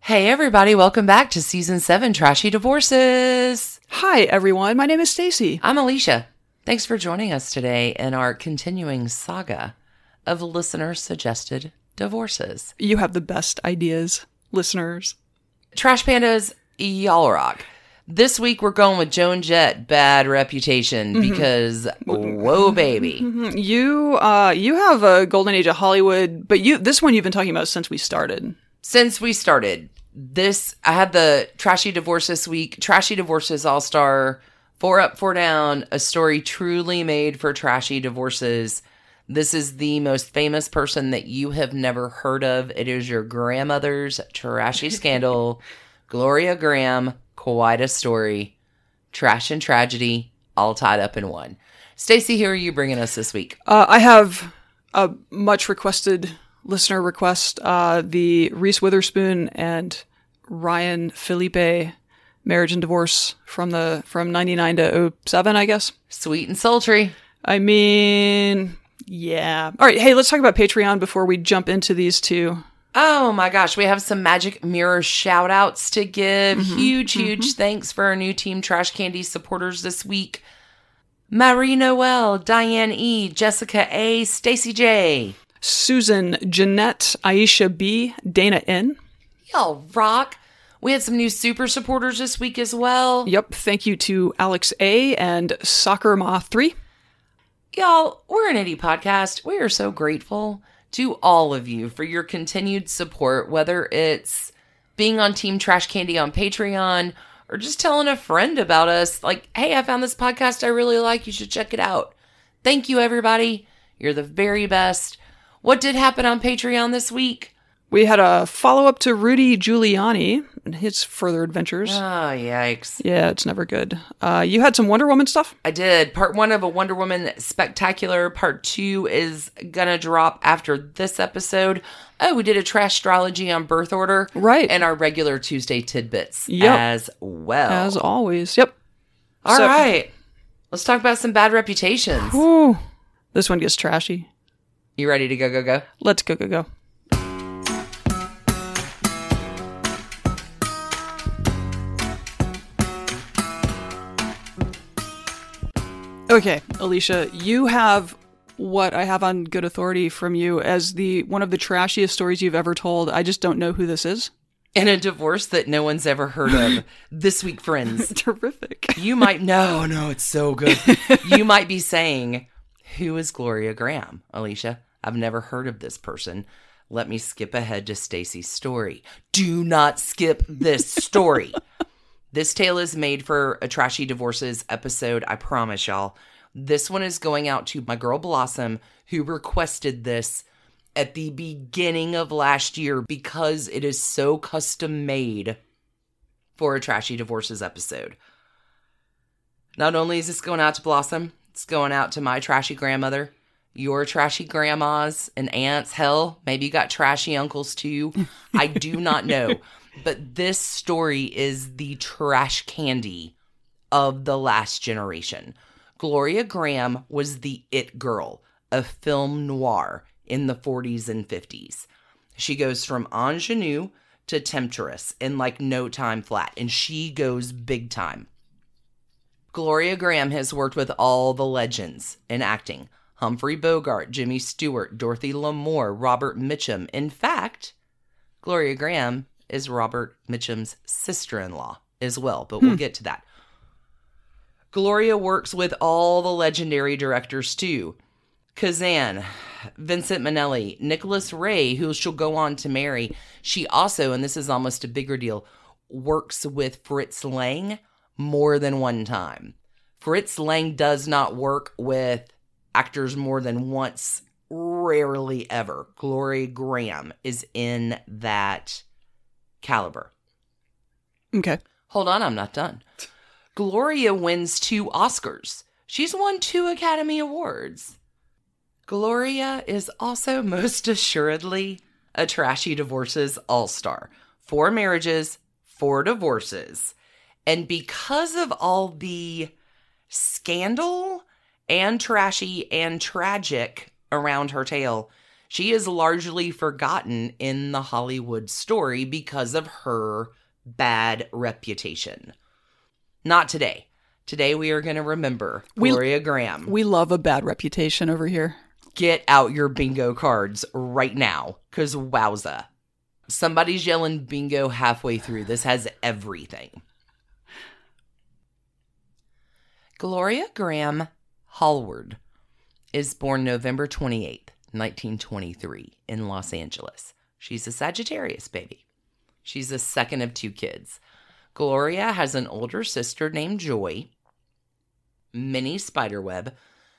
Hey everybody, welcome back to Season 7 Trashy Divorces. Hi everyone, my name is Stacy. I'm Alicia. Thanks for joining us today in our continuing saga of listener-suggested divorces. You have the best ideas, listeners. Trash Pandas, y'all rock. This week we're going with Joan Jett, Bad Reputation, because whoa baby. You have a golden age of Hollywood, but this one you've been talking about since we started. Since we started, I had the Trashy Divorce this week. Trashy Divorces All-Star, 4 Up, 4 Down, a story truly made for trashy divorces. This is the most famous person that you have never heard of. It is your grandmother's trashy scandal. Gloria Graham, quite a story. Trash and tragedy, all tied up in one. Stacy, who are you bringing us this week? I have a much requested listener request, the Reese Witherspoon and Ryan Felipe marriage and divorce from 99 to 07, I guess. Sweet and sultry. I mean, yeah. All right, hey, let's talk about Patreon before we jump into these two. Oh my gosh, we have some Magic Mirror shout outs to give. Huge thanks for our new Team Trash Candy supporters this week. Marie Noel, Diane E, Jessica A, Stacy J, Susan, Jeanette, Aisha B, Dana N. Y'all rock. We had some new super supporters this week as well. Yep, thank you to Alex A and Soccer Ma 3. Y'all, we're an indie podcast. We are so grateful to all of you for your continued support, whether it's being on Team Trash Candy on Patreon or just telling a friend about us. Like, hey, I found this podcast I really like. You should check it out. Thank you, everybody. You're the very best. What did happen on Patreon this week? We had a follow-up to Rudy Giuliani and his further adventures. Oh, yikes. Yeah, it's never good. You had some Wonder Woman stuff? I did. Part 1 of a Wonder Woman Spectacular. Part 2 is gonna drop after this episode. Oh, we did a trash astrology on birth order. Right. And our regular Tuesday tidbits as well. As always. Yep. All right. Let's talk about some bad reputations. Whew. This one gets trashy. You ready to go? Let's go. Okay, Alicia, you have what I have on good authority from you as one of the trashiest stories you've ever told. I just don't know who this is. And a divorce that no one's ever heard of. This week, friends. Terrific. You might... No, it's so good. You might be saying, who is Gloria Graham, Alicia? I've never heard of this person. Let me skip ahead to Stacy's story. Do not skip this story. This tale is made for a Trashy Divorces episode, I promise y'all. This one is going out to my girl Blossom, who requested this at the beginning of last year because it is so custom made for a Trashy Divorces episode. Not only is this going out to Blossom, it's going out to my trashy grandmother, your trashy grandmas and aunts. Hell, maybe you got trashy uncles too. I do not know. But this story is the trash candy of the last generation. Gloria Graham was the it girl of film noir in the 40s and 50s. She goes from ingenue to temptress in like no time flat, and she goes big time. Gloria Graham has worked with all the legends in acting. Humphrey Bogart, Jimmy Stewart, Dorothy Lamour, Robert Mitchum. In fact, Gloria Graham is Robert Mitchum's sister-in-law as well, but we'll get to that. Gloria works with all the legendary directors too. Kazan, Vincent Minnelli, Nicholas Ray, who she'll go on to marry. She also, and this is almost a bigger deal, works with Fritz Lang more than one time. Fritz Lang does not work with actors more than once, rarely ever. Gloria Graham is in that caliber. Okay. Hold on, I'm not done. Gloria wins 2 Oscars. She's won 2 Academy Awards. Gloria is also most assuredly a Trashy Divorces all-star. 4 marriages, 4 divorces. And because of all the scandal and trashy and tragic around her tale, She is largely forgotten in the Hollywood story because of her bad reputation. Not today. Today we are going to remember Gloria Graham. We love a bad reputation over here. Get out your bingo cards right now, because wowza. Somebody's yelling bingo halfway through. This has everything. Gloria Graham Hallward is born November 28th, 1923 in Los Angeles. She's a Sagittarius baby. She's the second of 2 kids. Gloria has an older sister named Joy. Minnie Spiderweb.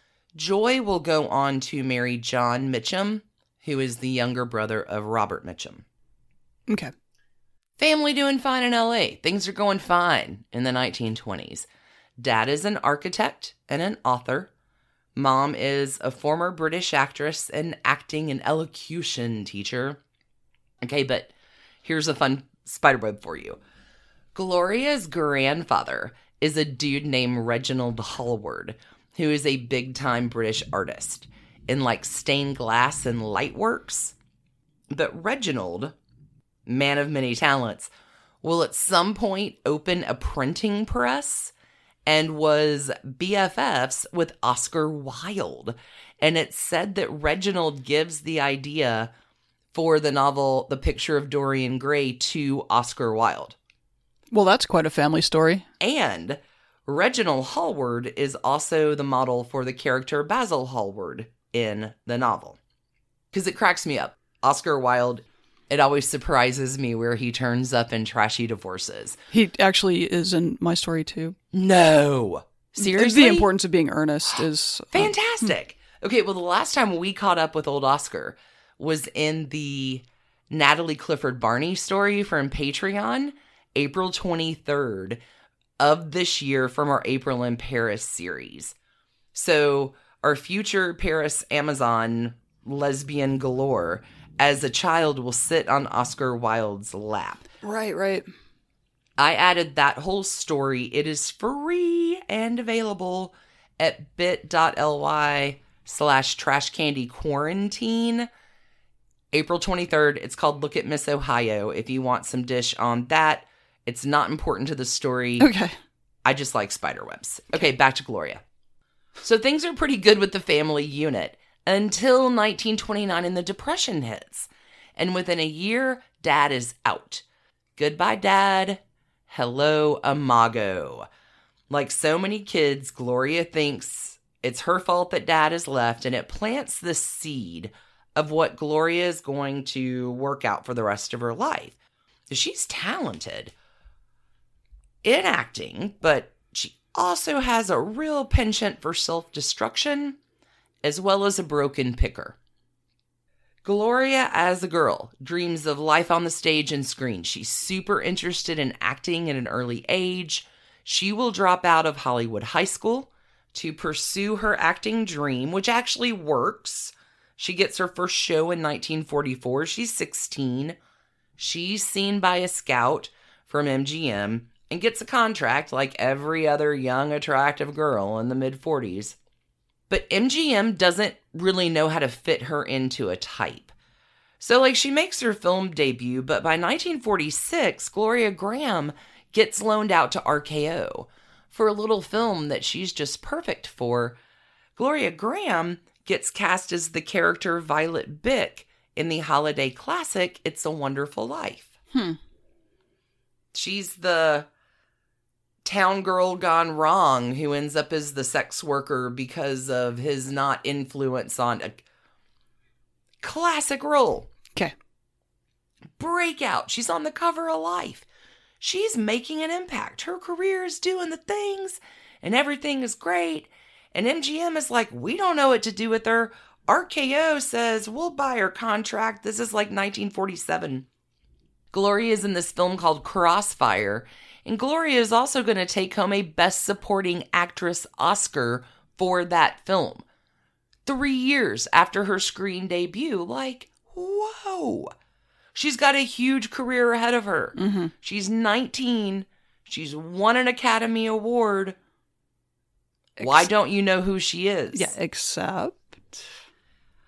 Joy will go on to marry John Mitchum, who is the younger brother of Robert Mitchum. Okay. Family doing fine in LA. Things are going fine in the 1920s. Dad is an architect and an author. Mom is a former British actress and acting and elocution teacher. Okay, but here's a fun spiderweb for you. Gloria's grandfather is a dude named Reginald Hallward, who is a big-time British artist in like stained glass and light works. But Reginald, man of many talents, will at some point open a printing press and was BFFs with Oscar Wilde. And it's said that Reginald gives the idea for the novel The Picture of Dorian Gray to Oscar Wilde. Well, that's quite a family story. And Reginald Hallward is also the model for the character Basil Hallward in the novel. Because it cracks me up. Oscar Wilde, it always surprises me where he turns up in Trashy Divorces. He actually is in my story, too. No. Seriously? The importance of being earnest is... Fantastic. Okay, well, the last time we caught up with old Oscar was in the Natalie Clifford Barney story from Patreon, April 23rd of this year from our April in Paris series. So our future Paris Amazon lesbian galore as a child will sit on Oscar Wilde's lap. Right. I added that whole story. It is free and available at bit.ly/trashcandyquarantine. April 23rd. It's called Look at Miss Ohio. If you want some dish on that, it's not important to the story. Okay. I just like spiderwebs. Okay, back to Gloria. So things are pretty good with the family unit until 1929 and the Depression hits. And within a year, Dad is out. Goodbye, Dad. Hello, Imago. Like so many kids, Gloria thinks it's her fault that Dad is left, and it plants the seed of what Gloria is going to work out for the rest of her life. She's talented in acting, but she also has a real penchant for self-destruction, as well as a broken picker. Gloria, as a girl, dreams of life on the stage and screen. She's super interested in acting at an early age. She will drop out of Hollywood High School to pursue her acting dream, which actually works. She gets her first show in 1944. She's 16. She's seen by a scout from MGM and gets a contract like every other young, attractive girl in the mid-40s. But MGM doesn't really know how to fit her into a type. So, she makes her film debut, but by 1946, Gloria Graham gets loaned out to RKO for a little film that she's just perfect for. Gloria Graham gets cast as the character Violet Bick in the holiday classic, It's a Wonderful Life. She's the town girl gone wrong who ends up as the sex worker because of his not influence on a classic role. Okay. Breakout. She's on the cover of Life. She's making an impact. Her career is doing the things and everything is great. And MGM is like, we don't know what to do with her. RKO says, we'll buy her contract. This is like 1947. Gloria is in this film called Crossfire. And Gloria is also going to take home a Best Supporting Actress Oscar for that film. 3 years after her screen debut. Whoa. She's got a huge career ahead of her. Mm-hmm. She's 19. She's won an Academy Award. Why don't you know who she is? Yeah, except...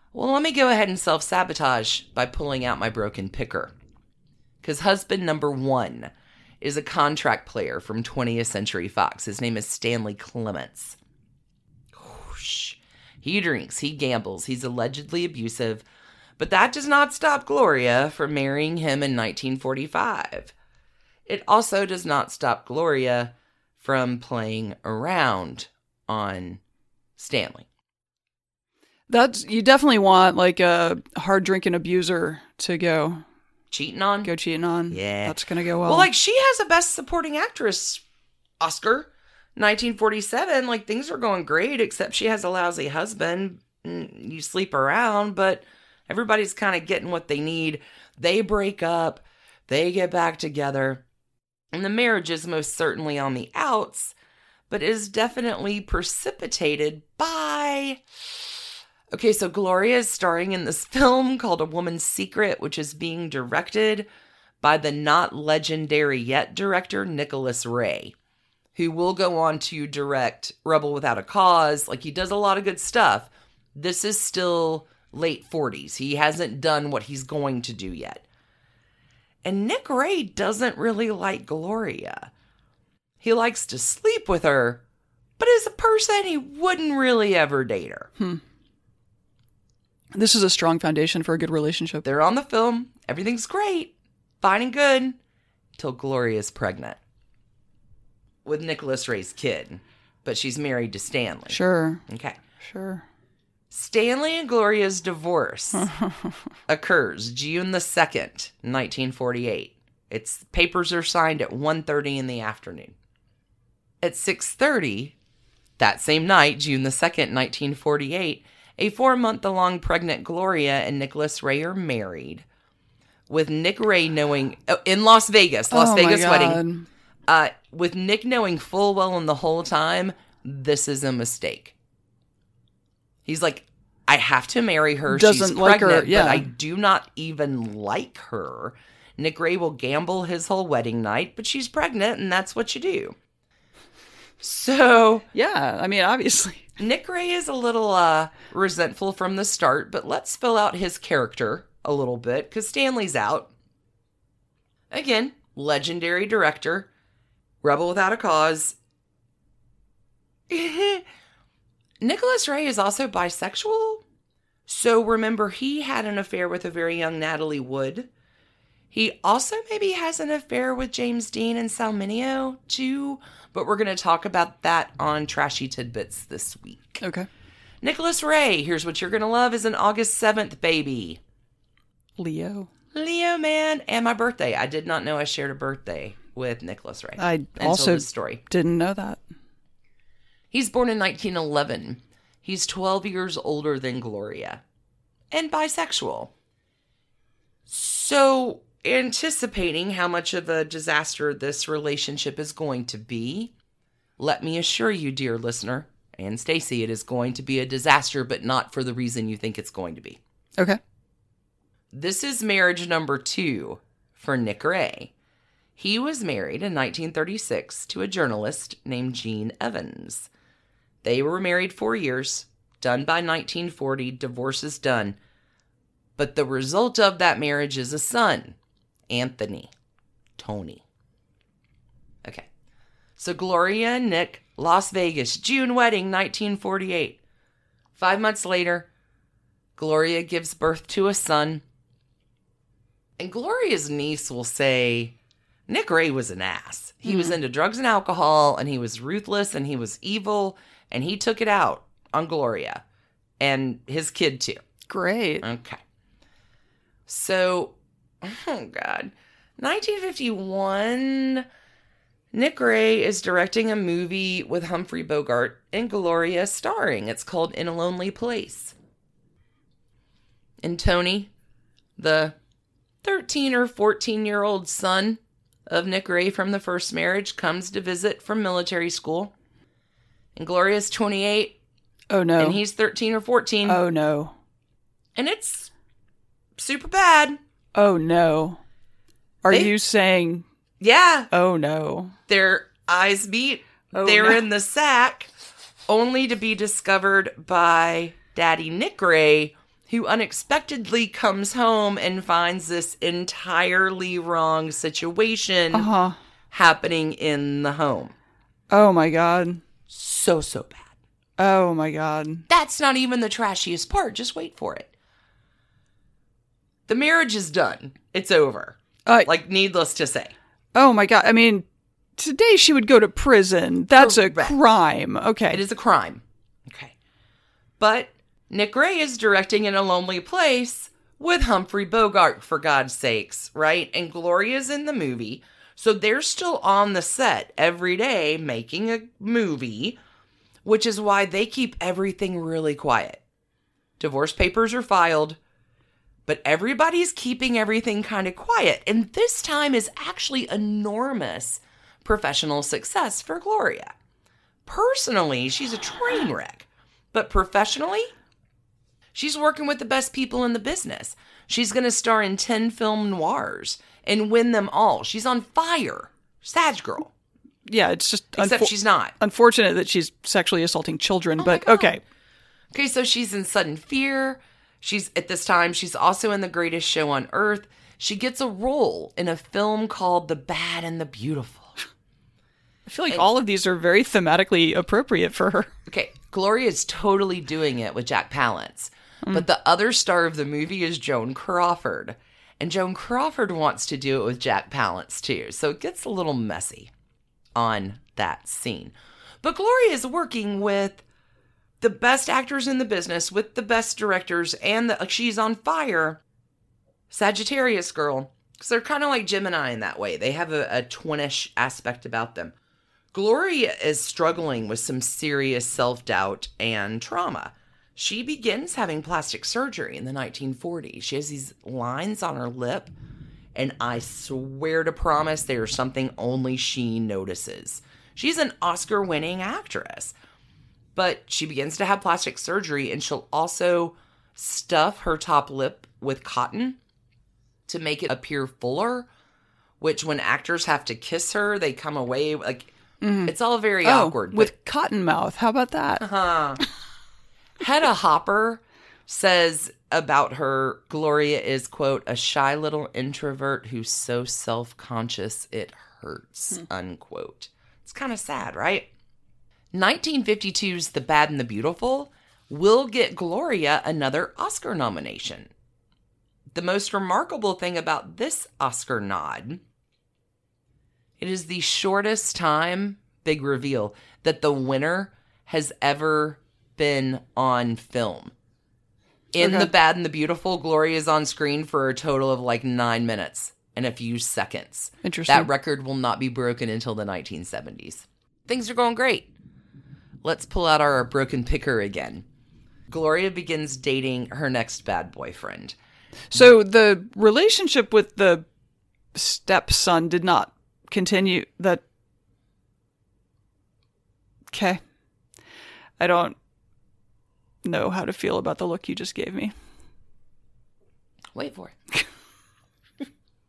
Well, let me go ahead and self-sabotage by pulling out my broken picker. Because husband number 1 is a contract player from 20th Century Fox. His name is Stanley Clements. Whoosh. He drinks, he gambles, he's allegedly abusive, but that does not stop Gloria from marrying him in 1945. It also does not stop Gloria from playing around on Stanley. You definitely want like a hard drinking abuser to go Cheating on? cheating on. Yeah. That's going to go well. Well, like, she has a Best Supporting Actress Oscar, 1947. Like, things are going great, except she has a lousy husband. You sleep around, but everybody's kind of getting what they need. They break up. They get back together. And the marriage is most certainly on the outs, but is definitely precipitated by... Okay, so Gloria is starring in this film called A Woman's Secret, which is being directed by the not legendary yet director Nicholas Ray, who will go on to direct Rebel Without a Cause. Like, he does a lot of good stuff. This is still late 40s. He hasn't done what he's going to do yet. And Nick Ray doesn't really like Gloria. He likes to sleep with her, but as a person, he wouldn't really ever date her. This is a strong foundation for a good relationship. They're on the film. Everything's great. Fine and good. Till Gloria's pregnant. With Nicholas Ray's kid. But she's married to Stanley. Sure. Okay. Sure. Stanley and Gloria's divorce occurs June the 2nd, 1948. Papers are signed at 1:30 in the afternoon. At 6:30, that same night, June the 2nd, 1948, a 4-month-long pregnant Gloria and Nicholas Ray are married, with Nick Ray knowing... in Las Vegas. Vegas wedding. With Nick knowing full well in the whole time, this is a mistake. He's like, I have to marry her. Doesn't She's like pregnant, her, yeah. but I do not even like her. Nick Ray will gamble his whole wedding night, but she's pregnant, and that's what you do. So... Yeah, I mean, obviously. Nick Ray is a little resentful from the start, but let's fill out his character a little bit, because Stanley's out. Again, legendary director, Rebel Without a Cause. Nicholas Ray is also bisexual. So remember, he had an affair with a very young Natalie Wood. He also maybe has an affair with James Dean and Sal Mineo, too. But we're going to talk about that on Trashy Tidbits this week. Okay. Nicholas Ray, here's what you're going to love, is an August 7th baby. Leo, man. And my birthday. I did not know I shared a birthday with Nicholas Ray. I until also this story. didn't know that. He's born in 1911. He's 12 years older than Gloria. And bisexual. So... anticipating how much of a disaster this relationship is going to be, let me assure you, dear listener, and Stacy, it is going to be a disaster, but not for the reason you think it's going to be. Okay. This is marriage number 2 for Nick Ray. He was married in 1936 to a journalist named Jean Evans. They were married 4 years, done by 1940, divorce is done. But the result of that marriage is a son. Anthony. Tony. Okay. So Gloria and Nick, Las Vegas, June wedding, 1948. 5 months later, Gloria gives birth to a son. And Gloria's niece will say, Nick Ray was an ass. He was into drugs and alcohol, and he was ruthless, and he was evil, and he took it out on Gloria. And his kid, too. Great. Okay. So... oh, God. 1951, Nick Ray is directing a movie with Humphrey Bogart and Gloria starring. It's called In a Lonely Place. And Tony, the 13 or 14-year-old son of Nick Ray from the first marriage, comes to visit from military school. And Gloria's 28. Oh, no. And he's 13 or 14. Oh, no. And it's super bad. Oh, no. Are you saying... Yeah. Oh, no. Their eyes meet. Oh, They're no. in the sack, only to be discovered by Daddy Nick Ray, who unexpectedly comes home and finds this entirely wrong situation happening in the home. Oh my God. So bad. Oh my God. That's not even the trashiest part. Just wait for it. The marriage is done. It's over. Needless to say. Oh my God. I mean, today she would go to prison. That's a crime. Okay. It is a crime. Okay. But Nick Ray is directing In a Lonely Place with Humphrey Bogart, for God's sakes, right? And Gloria's in the movie. So they're still on the set every day making a movie, which is why they keep everything really quiet. Divorce papers are filed, but everybody's keeping everything kind of quiet. And this time is actually enormous professional success for Gloria. Personally, she's a train wreck, but professionally, she's working with the best people in the business. She's going to star in 10 film noirs and win them all. She's on fire. Sag girl. Yeah, it's just... Except she's not. Unfortunate that she's sexually assaulting children, but okay. Okay, so she's in Sudden Fear. At this time, she's also in The Greatest Show on Earth. She gets a role in a film called The Bad and the Beautiful. I feel like all of these are very thematically appropriate for her. Okay, Gloria is totally doing it with Jack Palance. But the other star of the movie is Joan Crawford. And Joan Crawford wants to do it with Jack Palance too. So it gets a little messy on that scene. But Gloria is working with the best actors in the business, with the best directors, and she's on fire. Sagittarius girl. Because they're kind of like Gemini in that way. They have a twinish aspect about them. Gloria is struggling with some serious self-doubt and trauma. She begins having plastic surgery in the 1940s. She has these lines on her lip, and I swear to promise they are something only she notices. She's an Oscar-winning actress, but she begins to have plastic surgery, and she'll also stuff her top lip with cotton to make it appear fuller, which when actors have to kiss her, they come away like... It's all very awkward. With cotton mouth. How about that? Hedda Hopper says about her, Gloria is, quote, a shy little introvert who's so self-conscious it hurts, unquote. It's kind of sad, right? 1952's The Bad and the Beautiful will get Gloria another Oscar nomination. The most remarkable thing about this Oscar nod, it is the shortest time, big reveal, that the winner has ever been on film. In The Bad and the Beautiful, Gloria is on screen for a total of like 9 minutes and a few seconds. Interesting. That record will not be broken until the 1970s. Things are going great. Let's pull out our broken picker again. Gloria begins dating her next bad boyfriend. So the relationship with the stepson did not continue. Okay. I don't know how to feel about the look you just gave me. Wait for it.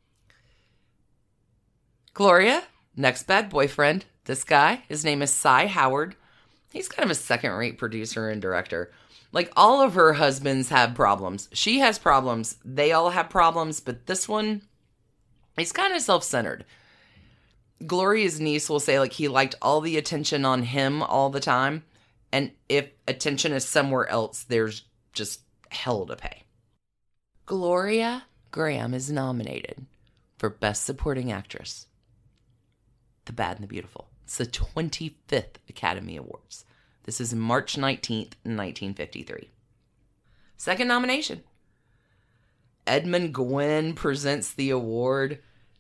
Gloria, next bad boyfriend. This guy, his name is Cy Howard. He's kind of a second-rate producer and director. Like, all of her husbands have problems. She has problems. They all have problems. But this one, he's kind of self-centered. Gloria's niece will say, like, he liked all the attention on him all the time. And if attention is somewhere else, there's just hell to pay. Gloria Graham is nominated for Best Supporting Actress. The Bad and the Beautiful. It's the 25th Academy Awards. This is March 19th, 1953. Second nomination. Edmund Gwenn presents the award.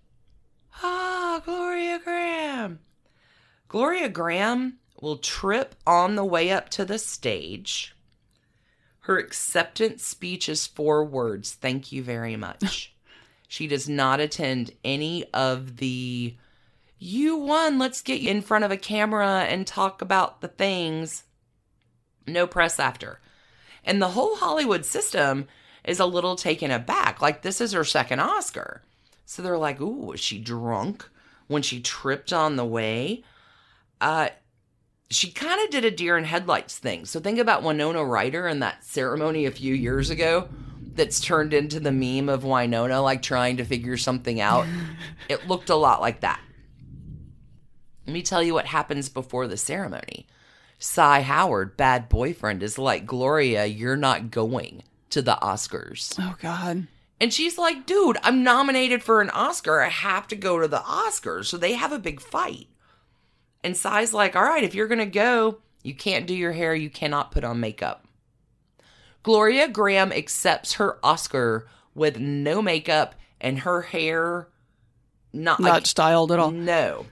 Gloria Graham. Gloria Graham will trip on the way up to the stage. Her acceptance speech is 4 words. Thank you very much. She does not attend any of the, you won, let's get you in front of a camera and talk about the things. No press after. And the whole Hollywood system is a little taken aback. Like, this is her second Oscar. So they're like, ooh, was she drunk when she tripped on the way? she kind of did a deer in headlights thing. So think about Winona Ryder and that ceremony a few years ago that's turned into the meme of Winona, like trying to figure something out. It looked a lot like that. Let me tell you what happens before the ceremony. Cy Howard, bad boyfriend, is like, Gloria, you're not going to the Oscars. Oh, God. And she's like, dude, I'm nominated for an Oscar. I have to go to the Oscars. So they have a big fight. And Cy's like, all right, if you're going to go, you can't do your hair. You cannot put on makeup. Gloria Graham accepts her Oscar with no makeup and her hair not styled at all. No.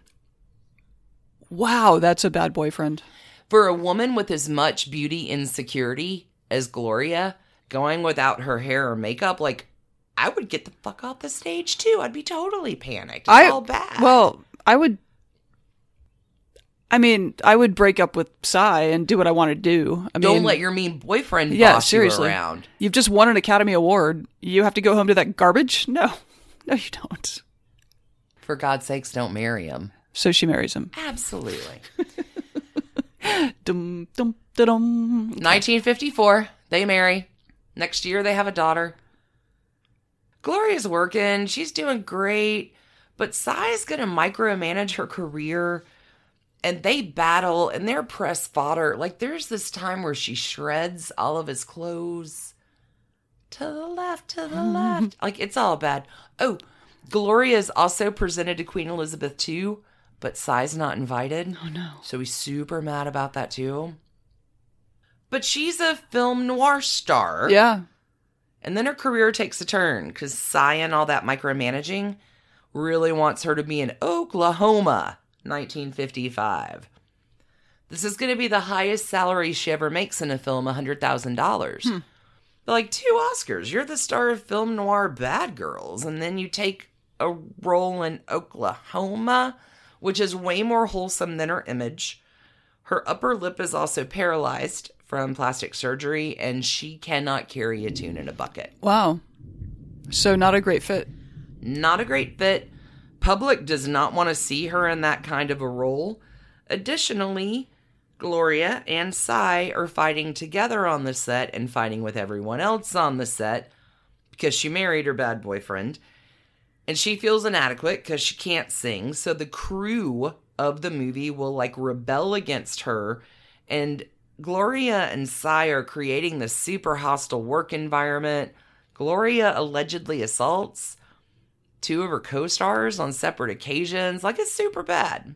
Wow, that's a bad boyfriend. For a woman with as much beauty insecurity as Gloria, going without her hair or makeup, like, I would get the fuck off the stage too. I'd be totally panicked. It's all bad. Well, I would break up with Cy and do what I want to do. Don't let your mean boyfriend boss you around. You've just won an Academy Award. You have to go home to that garbage? No, you don't. For God's sakes, don't marry him. So she marries him. Absolutely. Dum, dum, da-dum. 1954, they marry. Next year, they have a daughter. Gloria's working. She's doing great. But Cy's going to micromanage her career. And they battle, and they're press fodder. Like, there's this time where she shreds all of his clothes. To the left, to the left. Like, it's all bad. Oh, Gloria is also presented to Queen Elizabeth II, but Cy's not invited. Oh, no. So he's super mad about that, too. But she's a film noir star. Yeah. And then her career takes a turn, because Cy and all that micromanaging really wants her to be in Oklahoma. 1955. This is going to be the highest salary she ever makes in a film, $100,000. But like 2 Oscars. You're the star of film noir Bad Girls, and then you take a role in Oklahoma, which is way more wholesome than her image. Her upper lip is also paralyzed from plastic surgery, and she cannot carry a tune in a bucket. Wow. So not a great fit. Not a great fit. Public does not want to see her in that kind of a role. Additionally, Gloria and Cy are fighting together on the set and fighting with everyone else on the set because she married her bad boyfriend. And she feels inadequate because she can't sing. So the crew of the movie will like rebel against her. And Gloria and Cy are creating this super hostile work environment. Gloria allegedly assaults 2 of her co-stars on separate occasions. Like, it's super bad.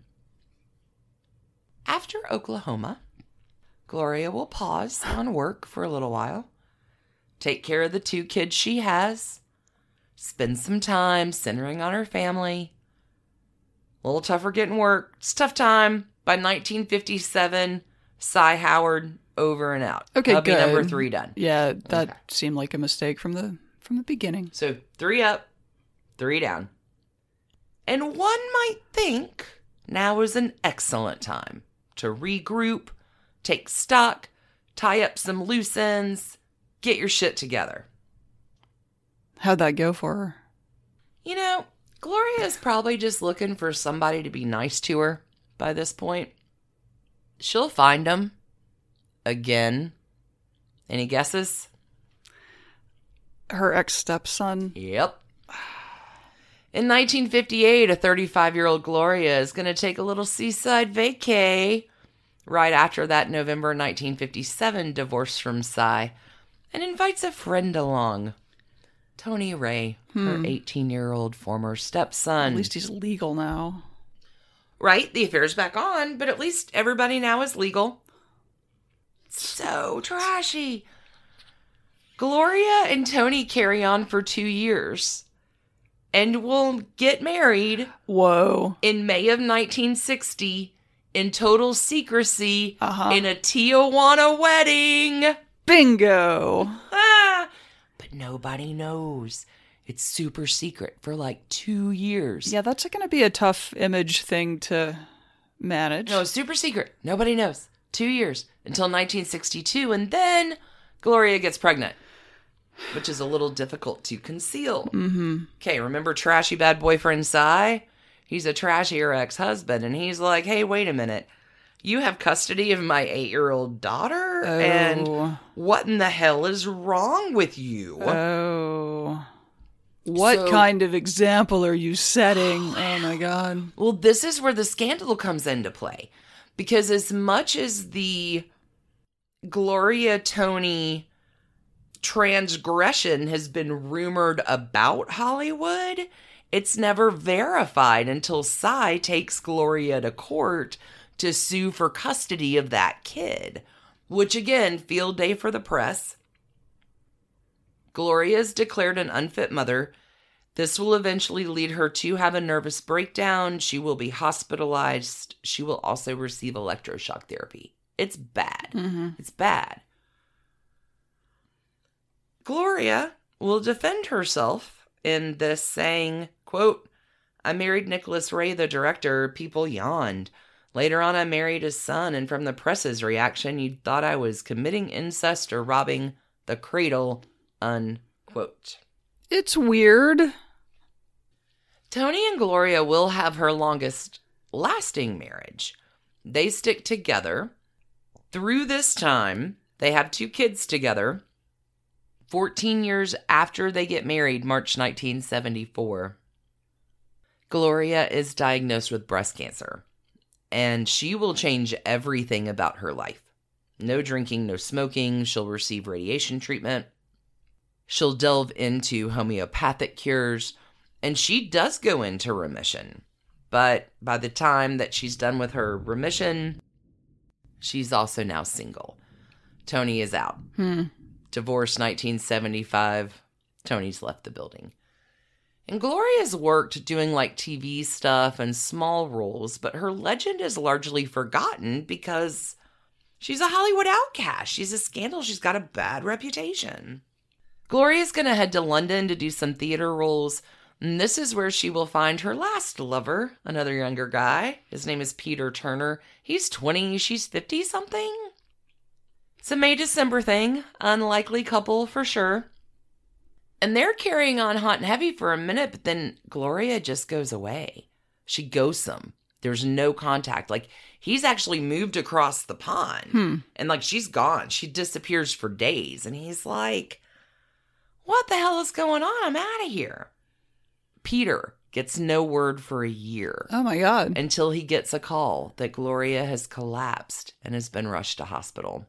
After Oklahoma, Gloria will pause on work for a little while, take care of the 2 kids she has, spend some time centering on her family. A little tougher getting work. It's a tough time. By 1957, Cy Howard over and out. Okay, Hubby good. number 3 done. Yeah, that seemed like a mistake from the beginning. So 3 up, 3 down. And one might think now is an excellent time to regroup, take stock, tie up some loose ends, get your shit together. How'd that go for her? You know, Gloria is probably just looking for somebody to be nice to her by this point. She'll find him again. Any guesses? Her ex-stepson? Yep. In 1958, a 35-year-old Gloria is going to take a little seaside vacay right after that November 1957 divorce from Cy and invites a friend along, Tony Ray, her 18-year-old former stepson. At least he's legal now. Right, the affair's back on, but at least everybody now is legal. So trashy. Gloria and Tony carry on for 2 years. And will get married. Whoa. In May of 1960 in total secrecy in a Tijuana wedding. Bingo. But nobody knows. It's super secret for like 2 years. Yeah, that's going to be a tough image thing to manage. No, it's super secret. Nobody knows. 2 years until 1962. And then Gloria gets pregnant, which is a little difficult to conceal. Okay, remember trashy bad boyfriend Cy? He's a trashier ex-husband, and he's like, hey, wait a minute. You have custody of my 8-year-old daughter? Oh. And what in the hell is wrong with you? Oh. What So- kind of example are you setting? Oh my God. Well, this is where the scandal comes into play. Because as much as the Gloria Tony transgression has been rumored about Hollywood, it's never verified until Cy takes Gloria to court to sue for custody of that kid. Which again, field day for the press. Gloria is declared an unfit mother. This will eventually lead her to have a nervous breakdown. She will be hospitalized. She will also receive electroshock therapy. It's bad. Mm-hmm. It's bad. Gloria will defend herself in this saying, quote, I married Nicholas Ray, the director. People yawned. Later on, I married his son, and from the press's reaction, you thought I was committing incest or robbing the cradle, unquote. It's weird. Tony and Gloria will have her longest lasting marriage. They stick together. Through this time, they have 2 kids together. 14 years after they get married, March 1974, Gloria is diagnosed with breast cancer. And she will change everything about her life. No drinking, no smoking. She'll receive radiation treatment. She'll delve into homeopathic cures. And she does go into remission. But by the time that she's done with her remission, she's also now single. Tony is out. Divorce 1975. Tony's left the building. And Gloria's worked doing like TV stuff and small roles, but her legend is largely forgotten because she's a Hollywood outcast. She's a scandal. She's got a bad reputation. Gloria's going to head to London to do some theater roles, and this is where she will find her last lover, another younger guy. His name is Peter Turner. He's 20, she's 50-something. It's a May-December thing. Unlikely couple for sure. And they're carrying on hot and heavy for a minute, but then Gloria just goes away. She ghosts him. There's no contact. Like, he's actually moved across the pond. And, like, she's gone. She disappears for days. And he's like, what the hell is going on? I'm out of here. Peter gets no word for a year. Oh my God. Until he gets a call that Gloria has collapsed and has been rushed to hospital.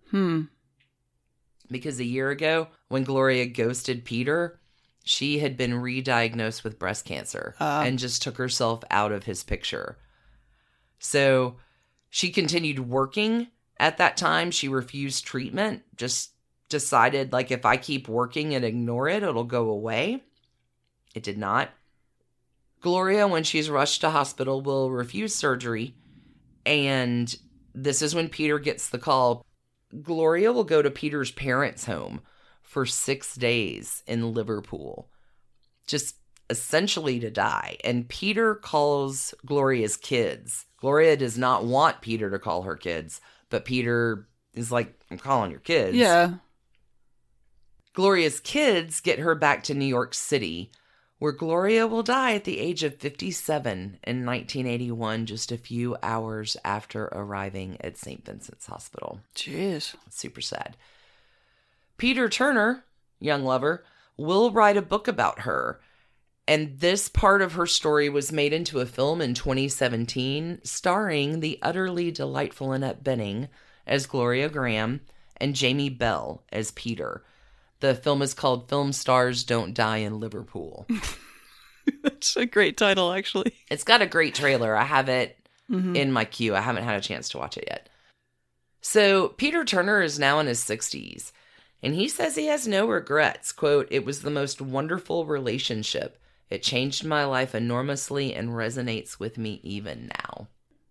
Because a year ago, when Gloria ghosted Peter, she had been re-diagnosed with breast cancer and just took herself out of his picture. So she continued working at that time. She refused treatment, just decided, like, if I keep working and ignore it, it'll go away. It did not. Gloria, when she's rushed to hospital, will refuse surgery. And this is when Peter gets the call. Gloria will go to Peter's parents' home for 6 days in Liverpool, just essentially to die. And Peter calls Gloria's kids. Gloria does not want Peter to call her kids, but Peter is like, I'm calling your kids. Yeah. Gloria's kids get her back to New York City, where Gloria will die at the age of 57 in 1981, just a few hours after arriving at St. Vincent's Hospital. Jeez. Super sad. Peter Turner, young lover, will write a book about her. And this part of her story was made into a film in 2017, starring the utterly delightful Annette Bening as Gloria Graham and Jamie Bell as Peter. The film is called Film Stars Don't Die in Liverpool. That's a great title, actually. It's got a great trailer. I have it in my queue. I haven't had a chance to watch it yet. So Peter Turner is now in his 60s, and he says he has no regrets. Quote, it was the most wonderful relationship. It changed my life enormously and resonates with me even now.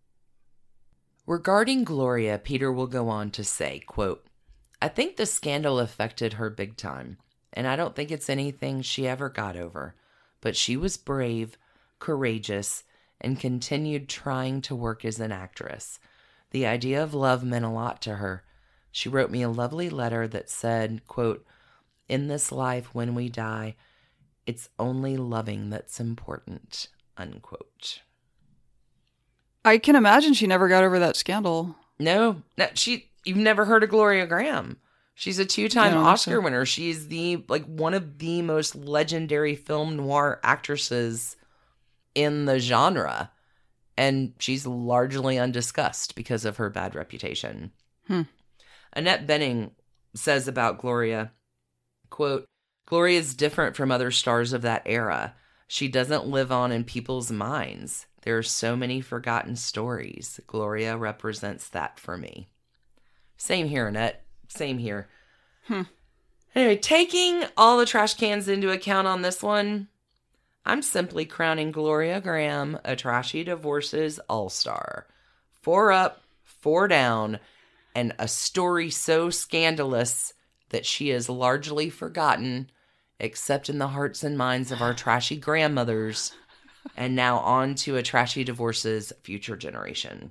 Regarding Gloria, Peter will go on to say, quote, I think the scandal affected her big time, and I don't think it's anything she ever got over. But she was brave, courageous, and continued trying to work as an actress. The idea of love meant a lot to her. She wrote me a lovely letter that said, quote, in this life when we die, it's only loving that's important, unquote. I can imagine she never got over that scandal. No, you've never heard of Gloria Graham. She's a 2-time Oscar winner. She's one of the most legendary film noir actresses in the genre. And she's largely undiscussed because of her bad reputation. Annette Bening says about Gloria, quote, Gloria is different from other stars of that era. She doesn't live on in people's minds. There are so many forgotten stories. Gloria represents that for me. Same here, Annette. Same here. Anyway, taking all the trash cans into account on this one, I'm simply crowning Gloria Graham a Trashy Divorces All-Star. 4 up, 4 down, and a story so scandalous that she is largely forgotten, except in the hearts and minds of our trashy grandmothers, and now on to a Trashy Divorces future generation.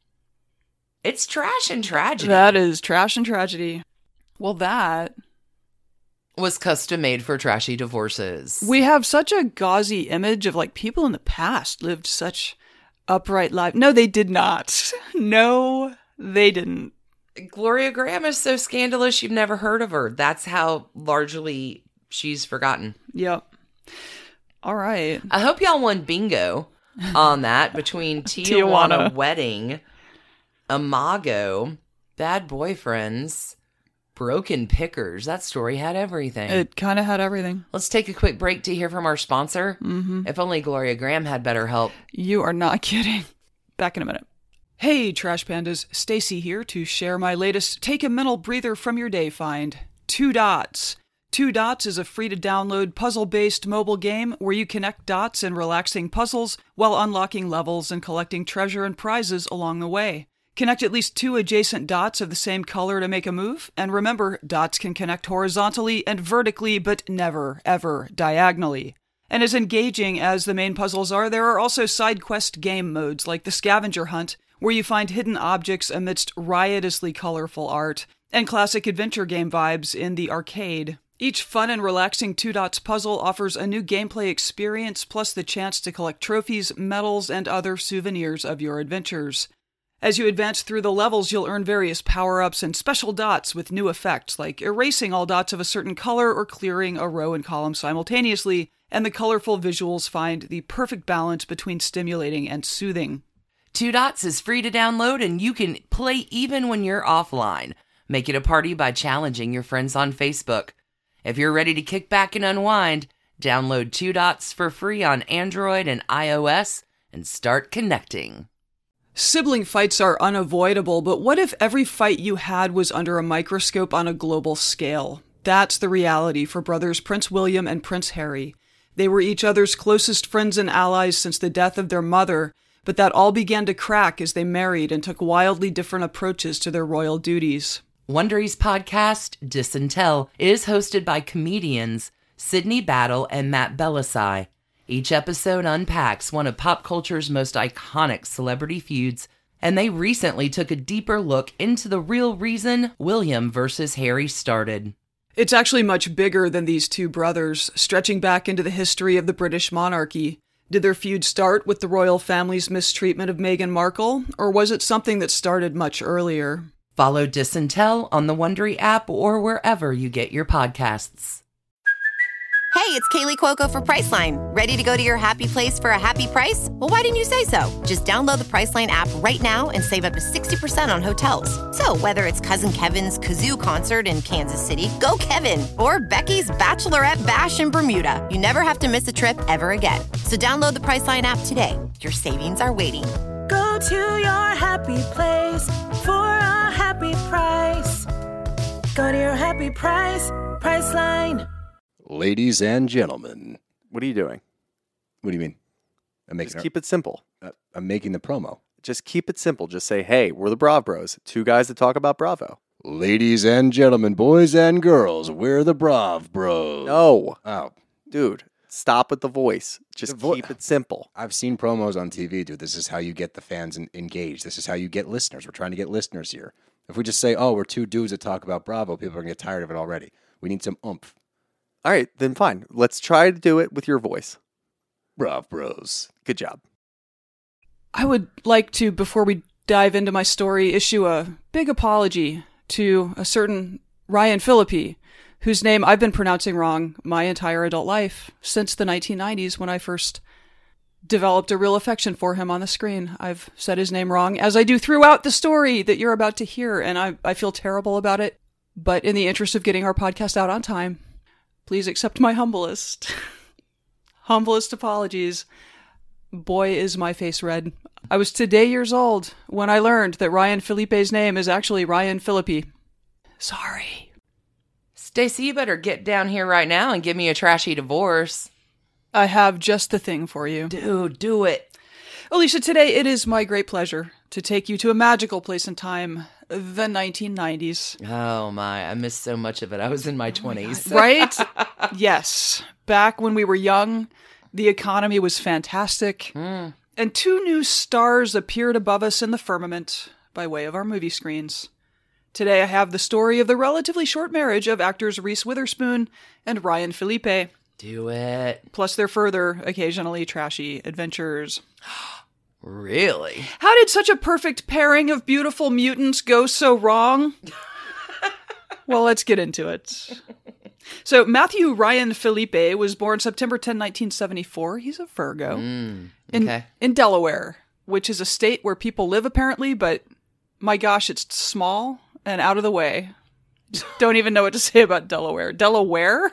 It's trash and tragedy. That is trash and tragedy. Well, that was custom made for Trashy Divorces. We have such a gauzy image of people in the past lived such upright lives. No, they did not. No, they didn't. Gloria Graham is so scandalous you've never heard of her. That's how largely she's forgotten. Yep. All right. I hope y'all won bingo on that between Tijuana Wedding, Imago, Bad Boyfriends, Broken Pickers. That story had everything. It kind of had everything. Let's take a quick break to hear from our sponsor. If only Gloria Graham had better help. You are not kidding. Back in a minute. Hey, Trash Pandas. Stacy here to share my latest Take a Mental Breather from Your Day find. 2 Dots. 2 Dots is a free-to-download puzzle-based mobile game where you connect dots in relaxing puzzles while unlocking levels and collecting treasure and prizes along the way. Connect at least 2 adjacent dots of the same color to make a move, and remember, dots can connect horizontally and vertically, but never, ever diagonally. And as engaging as the main puzzles are, there are also side quest game modes like the Scavenger Hunt, where you find hidden objects amidst riotously colorful art, and classic adventure game vibes in the arcade. Each fun and relaxing 2 Dots puzzle offers a new gameplay experience, plus the chance to collect trophies, medals, and other souvenirs of your adventures. As you advance through the levels, you'll earn various power-ups and special dots with new effects, like erasing all dots of a certain color or clearing a row and column simultaneously, and the colorful visuals find the perfect balance between stimulating and soothing. 2 Dots is free to download, and you can play even when you're offline. Make it a party by challenging your friends on Facebook. If you're ready to kick back and unwind, download 2 Dots for free on Android and iOS and start connecting. Sibling fights are unavoidable, but what if every fight you had was under a microscope on a global scale? That's the reality for brothers Prince William and Prince Harry. They were each other's closest friends and allies since the death of their mother, but that all began to crack as they married and took wildly different approaches to their royal duties. Wondery's podcast, Dis and Tell, is hosted by comedians Sydney Battle and Matt Belisai. Each episode unpacks one of pop culture's most iconic celebrity feuds, and they recently took a deeper look into the real reason William versus Harry started. It's actually much bigger than these 2 brothers, stretching back into the history of the British monarchy. Did their feud start with the royal family's mistreatment of Meghan Markle, or was it something that started much earlier? Follow Dis and Tell on the Wondery app or wherever you get your podcasts. Hey, it's Kaylee Cuoco for Priceline. Ready to go to your happy place for a happy price? Well, why didn't you say so? Just download the Priceline app right now and save up to 60% on hotels. So whether it's Cousin Kevin's Kazoo Concert in Kansas City, go Kevin, or Becky's Bachelorette Bash in Bermuda, you never have to miss a trip ever again. So download the Priceline app today. Your savings are waiting. Go to your happy place for a happy price. Go to your happy price, Priceline. Ladies and gentlemen. What are you doing? What do you mean? Just keep it simple. I'm making the promo. Just keep it simple. Just say, hey, we're the Brav Bros. 2 guys that talk about Bravo. Ladies and gentlemen, boys and girls, we're the Brav Bros. No. Oh. Dude, stop with the voice. Just keep it simple. I've seen promos on TV, dude. This is how you get the fans engaged. This is how you get listeners. We're trying to get listeners here. If we just say, oh, we're 2 dudes that talk about Bravo, people are going to get tired of it already. We need some oomph. All right, then fine. Let's try to do it with your voice. Brav Bros. Good job. I would like to, before we dive into my story, issue a big apology to a certain Ryan Phillippe, whose name I've been pronouncing wrong my entire adult life, since the 1990s when I first developed a real affection for him on the screen. I've said his name wrong, as I do throughout the story that you're about to hear, and I feel terrible about it. But in the interest of getting our podcast out on time, please accept my humblest apologies. Boy, is my face red. I was today years old when I learned that Ryan Phillippe's name is actually Ryan Phillippe. Sorry. Stacey, you better get down here right now and give me a trashy divorce. I have just the thing for you. Dude, do it. Alicia, today it is my great pleasure to take you to a magical place in time, the 1990s. Oh my, I missed so much of it. I was in my 20s. Right? Yes. Back when we were young, the economy was fantastic, and two new stars appeared above us in the firmament by way of our movie screens. Today I have the story of the relatively short marriage of actors Reese Witherspoon and Ryan Phillippe. Do it. Plus their further, occasionally trashy adventures. Really? How did such a perfect pairing of beautiful mutants go so wrong? Well, let's get into it. So Matthew Ryan Phillippe was born September 10, 1974. He's a Virgo. In Delaware, which is a state where people live apparently, but my gosh, it's small and out of the way. Just don't even know what to say about Delaware. Delaware?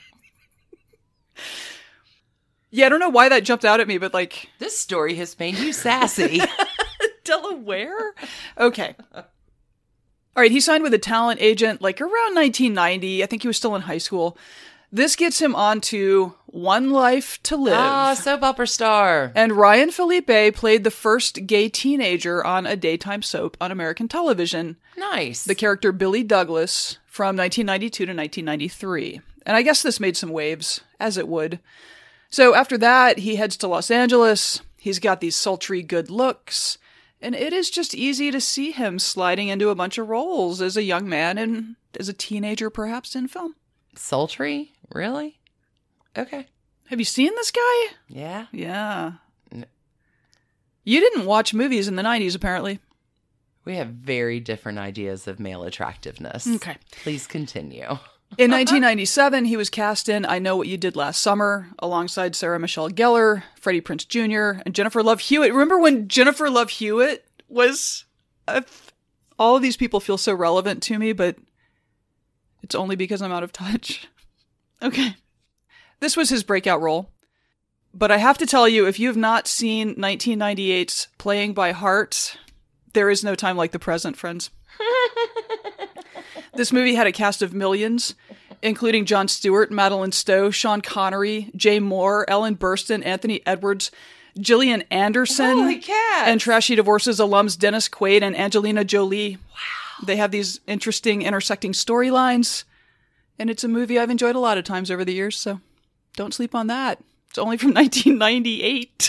Yeah, I don't know why that jumped out at me, but like... This story has made you sassy. Delaware? Okay. All right, he signed with a talent agent like around 1990. I think he was still in high school. This gets him onto One Life to Live. Ah, soap opera star. And Ryan Phillippe played the first gay teenager on a daytime soap on American television. Nice. The character Billy Douglas from 1992 to 1993. And I guess this made some waves, as it would. So after that, he heads to Los Angeles. He's got these sultry good looks. And it is just easy to see him sliding into a bunch of roles as a young man and as a teenager, perhaps, in film. Sultry? Really? Okay. Have you seen this guy? Yeah. Yeah. You didn't watch movies in the 90s, apparently. We have very different ideas of male attractiveness. Okay. Please continue. In 1997, he was cast in I Know What You Did Last Summer, alongside Sarah Michelle Gellar, Freddie Prinze Jr., and Jennifer Love Hewitt. Remember when Jennifer Love Hewitt was... all of these people feel so relevant to me, but it's only because I'm out of touch. Okay. This was his breakout role. But I have to tell you, if you have not seen 1998's Playing by Heart, there is no time like the present, friends. This movie had a cast of millions, including Jon Stewart, Madeline Stowe, Sean Connery, Jay Moore, Ellen Burstyn, Anthony Edwards, Gillian Anderson, Holy cats. and Trashy Divorces alums Dennis Quaid and Angelina Jolie. Wow. They have these interesting intersecting storylines, and it's a movie I've enjoyed a lot of times over the years, so don't sleep on that. It's only from 1998.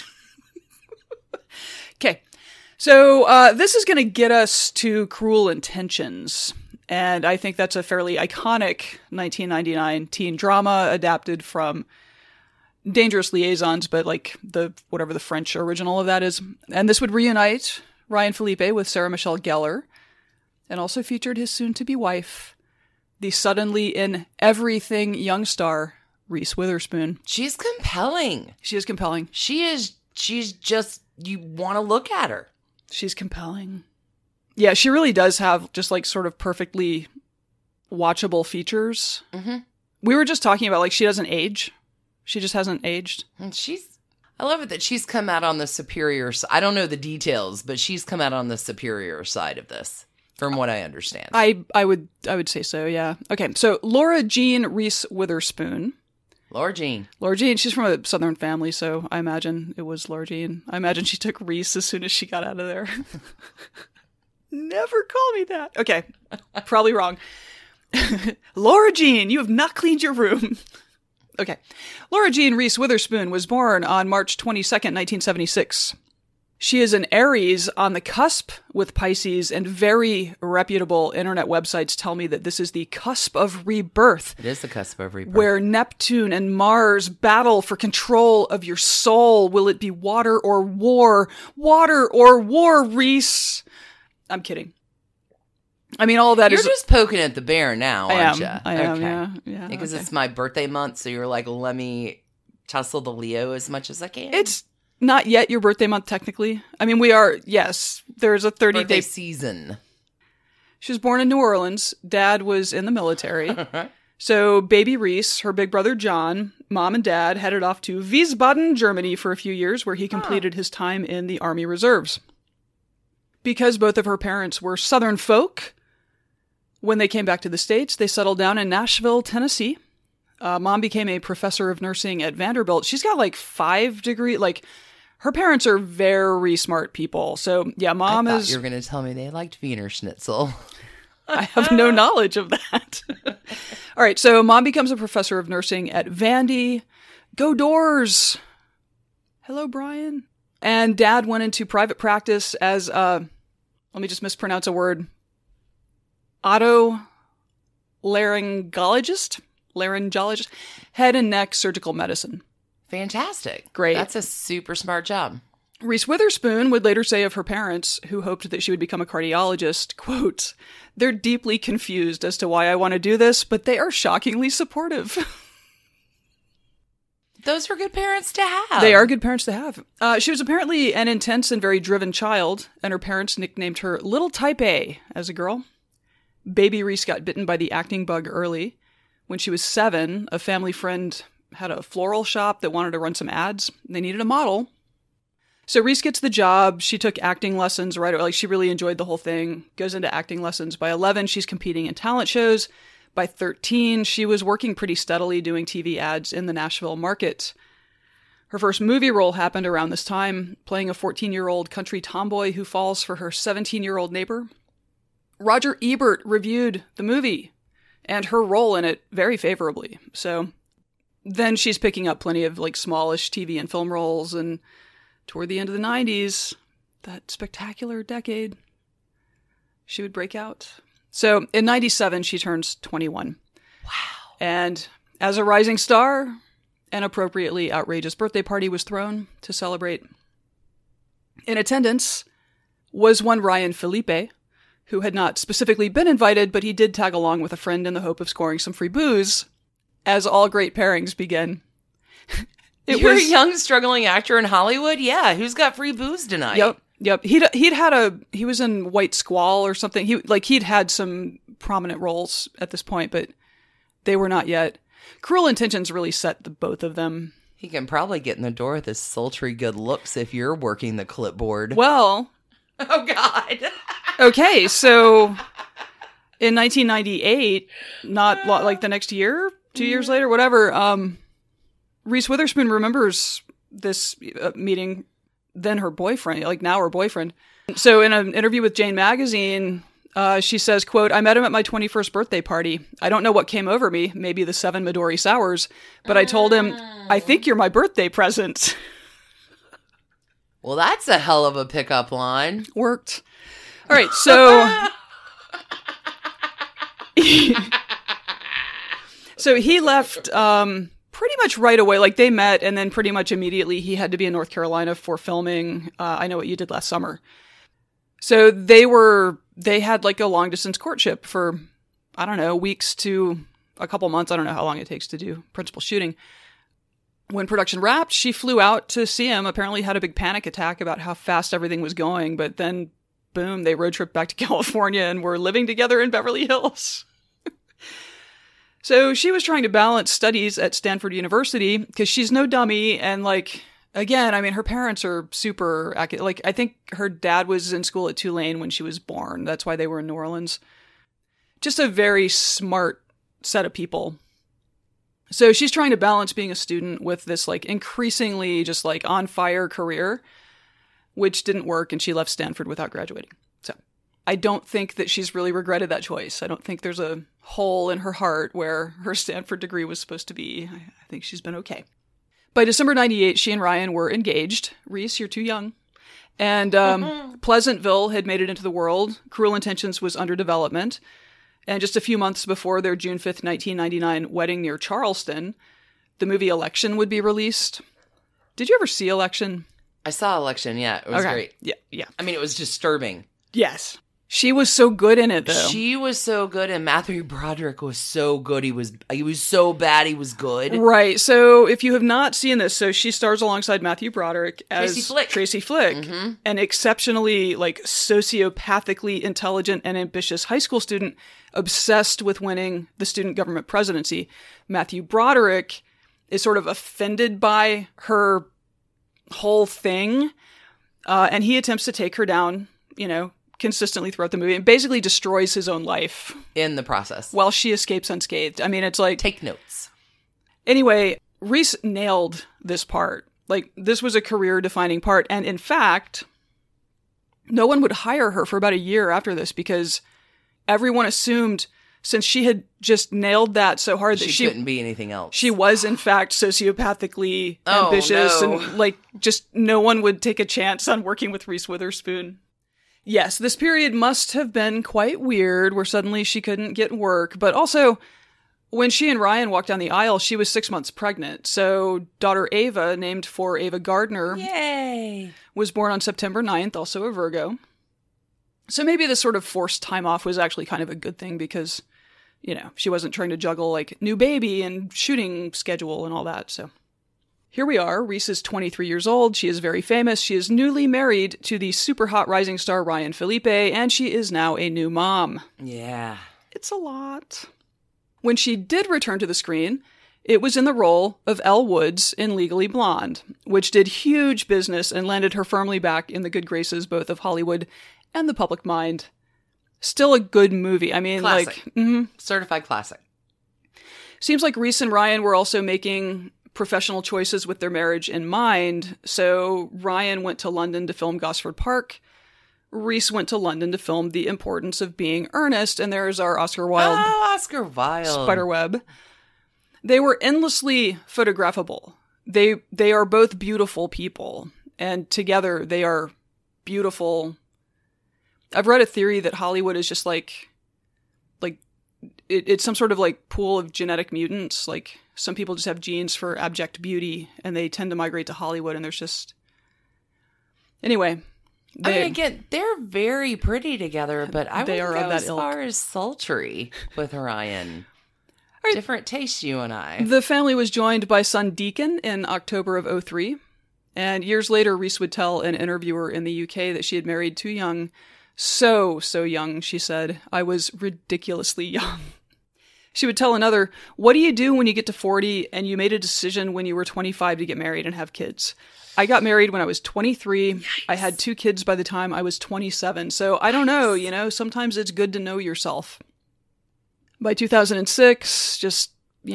Okay, so this is going to get us to Cruel Intentions. And I think that's a fairly iconic 1999 teen drama adapted from Dangerous Liaisons, but like whatever the French original of that is. And this would reunite Ryan Phillippe with Sarah Michelle Gellar, and also featured his soon-to-be wife, the suddenly in everything young star, Reese Witherspoon. She's compelling. She is compelling. She's just, you want to look at her. She's compelling. Yeah, she really does have just like sort of perfectly watchable features. Mm-hmm. We were just talking about like she doesn't age. She just hasn't aged. And I love it that she's come out on the superior side. I don't know the details, but she's come out on the superior side of this, from what I understand. I would say so, yeah. Okay, so Laura Jean Reese Witherspoon. Laura Jean. She's from a Southern family, so I imagine it was Laura Jean. I imagine she took Reese as soon as she got out of there. Never call me that. Okay, probably wrong. Laura Jean, you have not cleaned your room. Okay. Laura Jean Reese Witherspoon was born on March 22nd, 1976. She is an Aries on the cusp with Pisces, and very reputable internet websites tell me that this is the cusp of rebirth. It is the cusp of rebirth. Where Neptune and Mars battle for control of your soul. Will it be water or war? Water or war, Reese? I'm kidding. I mean, all of that You're is... just poking at the bear now, aren't you? I am, yeah. Because okay. it's my birthday month, so you're like, let me tussle the Leo as much as I can. It's not yet your birthday month, technically. I mean, we are, yes, there's a 30-day... birthday season. She was born in New Orleans. Dad was in the military. So baby Reese, her big brother John, mom and dad headed off to Wiesbaden, Germany for a few years, where he completed his time in the Army Reserves. Because both of her parents were Southern folk, when they came back to the States, they settled down in Nashville, Tennessee. Mom became a professor of nursing at Vanderbilt. She's got like 5 degrees, like her parents are very smart people. So yeah, mom I thought is... you were going to tell me they liked Wiener Schnitzel. I have no knowledge of that. All right, so mom becomes a professor of nursing at Vandy. Go Doors! Hello, Brian. And dad went into private practice as, let me just mispronounce a word, otolaryngologist, head and neck surgical medicine. Fantastic. Great. That's a super smart job. Reese Witherspoon would later say of her parents, who hoped that she would become a cardiologist, quote, "They're deeply confused as to why I want to do this, but they are shockingly supportive." Those are good parents to have. They are good parents to have. She was apparently an intense and very driven child, and her parents nicknamed her Little Type A as a girl. Baby Reese got bitten by the acting bug early. When she was 7, a family friend had a floral shop that wanted to run some ads. They needed a model. So Reese gets the job. She took acting lessons right away. Like, she really enjoyed the whole thing. Goes into acting lessons. By 11, she's competing in talent shows. By 13, she was working pretty steadily doing TV ads in the Nashville market. Her first movie role happened around this time, playing a 14-year-old country tomboy who falls for her 17-year-old neighbor. Roger Ebert reviewed the movie and her role in it very favorably. So then she's picking up plenty of like smallish TV and film roles, and toward the end of the 90s, that spectacular decade, she would break out. So in 97, she turns 21. Wow. And as a rising star, an appropriately outrageous birthday party was thrown to celebrate. In attendance was one Ryan Felipe, who had not specifically been invited, but he did tag along with a friend in the hope of scoring some free booze, as all great pairings begin. You're a young, struggling actor in Hollywood? Yeah, who's got free booze tonight? Yep. He was in White Squall or something. He'd had some prominent roles at this point, but they were not yet. Cruel Intentions really set the both of them. He can probably get in the door with his sultry good looks if you're working the clipboard. Well... Oh, God. Okay, so in 1998, like the next year, 2 years later, whatever, Reese Witherspoon remembers this meeting, then her boyfriend, like now her boyfriend. So in an interview with Jane Magazine, she says, quote, "I met him at my 21st birthday party. I don't know what came over me, maybe the 7 Midori Sours, but I told him, I think you're my birthday present." Well, that's a hell of a pickup line. Worked. All right, so... So he left pretty much right away. Like, they met, and then pretty much immediately he had to be in North Carolina for filming I Know What You Did Last Summer. So they had like a long-distance courtship for, I don't know, weeks to a couple months. I don't know how long it takes to do principal shooting. When production wrapped, she flew out to see him, apparently had a big panic attack about how fast everything was going, but then, boom, they road tripped back to California and were living together in Beverly Hills. So she was trying to balance studies at Stanford University, because she's no dummy, and like, again, I mean, her parents are super, like, I think her dad was in school at Tulane when she was born. That's why they were in New Orleans. Just a very smart set of people. So she's trying to balance being a student with this like increasingly just like on fire career, which didn't work, and she left Stanford without graduating. So I don't think that she's really regretted that choice. I don't think there's a hole in her heart where her Stanford degree was supposed to be. I think she's been okay. By December 98, she and Ryan were engaged. Reese, you're too young. And Pleasantville had made it into the world. Cruel Intentions was under development. And just a few months before their June 5th, 1999 wedding near Charleston, the movie Election would be released. Did you ever see Election? I saw Election, yeah. It was great. Yeah. I mean, it was disturbing. Yes. She was so good in it, though. She was so good, and Matthew Broderick was so good. He was so bad, he was good. Right. So if you have not seen this, so she stars alongside Matthew Broderick as Tracy Flick, an exceptionally sociopathically intelligent and ambitious high school student obsessed with winning the student government presidency. Matthew Broderick is sort of offended by her whole thing, and he attempts to take her down, consistently throughout the movie, and basically destroys his own life in the process while she escapes unscathed. I mean, it's like... Take notes. Anyway, Reese nailed this part. This was a career-defining part, and in fact, no one would hire her for about a year after this because everyone assumed, since she had just nailed that so hard, that she couldn't be anything else. She was, in fact, sociopathically ambitious, and just no one would take a chance on working with Reese Witherspoon. Yes, this period must have been quite weird, where suddenly she couldn't get work, but also, when she and Ryan walked down the aisle, she was 6 months pregnant, so daughter Ava, named for Ava Gardner, Yay! Was born on September 9th, also a Virgo. So maybe this sort of forced time off was actually kind of a good thing because, she wasn't trying to juggle, new baby and shooting schedule and all that, so... Here we are. Reese is 23 years old. She is very famous. She is newly married to the super hot rising star Ryan Phillippe, and she is now a new mom. Yeah. It's a lot. When she did return to the screen, it was in the role of Elle Woods in Legally Blonde, which did huge business and landed her firmly back in the good graces both of Hollywood and the public mind. Still a good movie. I mean, classic. Certified classic. Seems like Reese and Ryan were also making professional choices with their marriage in mind. So Ryan went to London to film Gosford Park. Reese went to London to film The Importance of Being Earnest. And there's our Oscar Wilde. Oh, Oscar Wilde. Spiderweb. They were endlessly photographable. They are both beautiful people. And together they are beautiful. I've read a theory that Hollywood is just it's some sort of pool of genetic mutants. Some people just have genes for abject beauty and they tend to migrate to Hollywood, and there's just... Anyway. They're very pretty together, but I wouldn't go as ilk. far as sultry with Ryan. Different tastes, you and I. The family was joined by son Deacon in October of 2003. And years later, Reese would tell an interviewer in the UK that she had married too young. So young, she said. I was ridiculously young. She would tell another, what do you do when you get to 40 and you made a decision when you were 25 to get married and have kids? I got married when I was 23. Yikes. I had 2 kids by the time I was 27. So I don't know, sometimes it's good to know yourself. By 2006, just,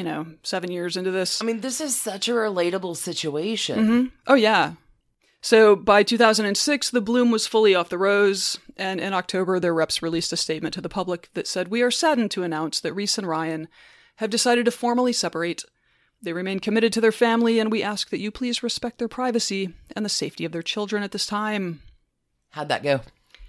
7 years into this. I mean, this is such a relatable situation. Mm-hmm. Oh, yeah. So by 2006, the bloom was fully off the rose, and in October, their reps released a statement to the public that said, "We are saddened to announce that Reese and Ryan have decided to formally separate. They remain committed to their family, and we ask that you please respect their privacy and the safety of their children at this time." How'd that go?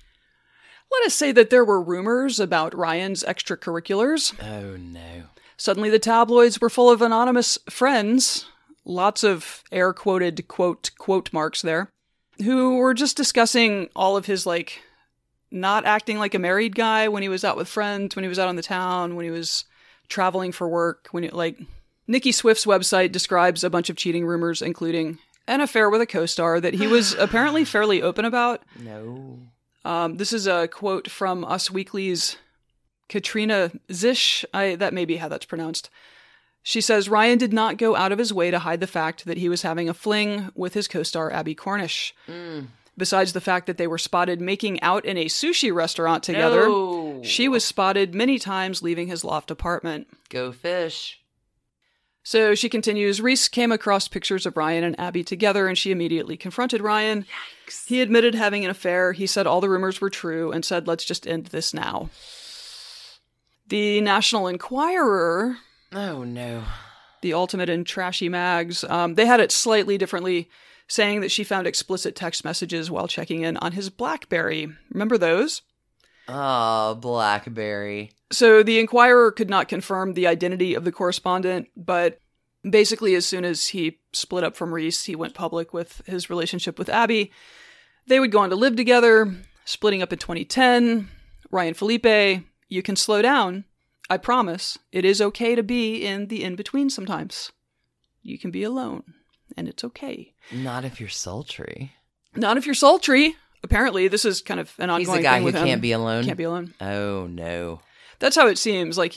Let us say that there were rumors about Ryan's extracurriculars. Oh, no. Suddenly, the tabloids were full of anonymous friends, lots of air-quoted quote marks there, who were just discussing all of his, not acting like a married guy when he was out with friends, when he was out on the town, when he was traveling for work, Nikki Swift's website describes a bunch of cheating rumors, including an affair with a co-star that he was apparently fairly open about. No. This is a quote from Us Weekly's Katrina Zish. That may be how that's pronounced. She says, Ryan did not go out of his way to hide the fact that he was having a fling with his co-star Abby Cornish. Besides the fact that they were spotted making out in a sushi restaurant together, she was spotted many times leaving his loft apartment. Go fish. So she continues, Reese came across pictures of Ryan and Abby together, and she immediately confronted Ryan. Yikes. He admitted having an affair. He said all the rumors were true and said, let's just end this now. The National Enquirer... Oh, no. The ultimate in trashy mags. They had it slightly differently. saying that she found explicit text messages while checking in on his BlackBerry. Remember those? Oh, BlackBerry. So the Inquirer could not confirm the identity of the correspondent, but basically as soon as he split up from Reese, he went public with his relationship with Abby. They would go on to live together, splitting up in 2010. Ryan Felipe, you can slow down. I promise. It is okay to be in the in-between sometimes. You can be alone, and it's okay. Not if you're sultry. Not if you're sultry. Apparently, this is kind of an ongoing He's the guy thing who with him. can't be alone? Can't be alone. Oh, no. That's how it seems. Like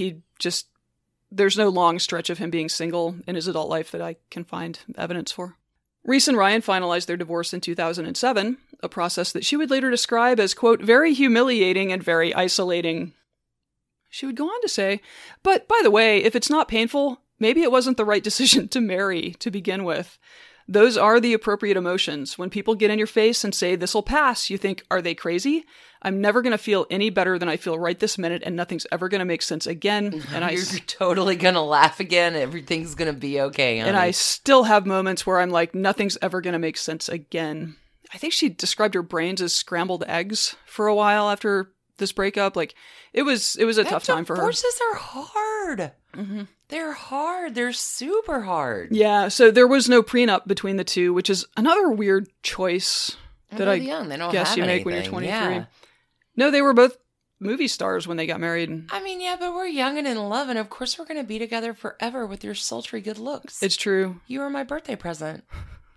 there's no long stretch of him being single in his adult life that I can find evidence for. Reese and Ryan finalized their divorce in 2007, a process that she would later describe as, quote, very humiliating and very isolating. She would go on to say, but by the way, if it's not painful, maybe it wasn't the right decision to marry to begin with. Those are the appropriate emotions. When people get in your face and say, this'll pass, you think, are they crazy? I'm never going to feel any better than I feel right this minute, and nothing's ever going to make sense again. And You're totally going to laugh again. Everything's going to be okay, honey. And I still have moments where I'm like, nothing's ever going to make sense again. I think she described her brains as scrambled eggs for a while after this breakup. Like, it was a tough time for her. Divorces are hard. Mm-hmm. They're hard. They're super hard. Yeah, so there was no prenup between the two, which is another weird choice that I young. They don't guess have you make anything. when you're 23. Yeah. No, they were both movie stars when they got married. I mean, yeah, but we're young and in love, and of course we're going to be together forever with your sultry good looks. It's true. You were my birthday present.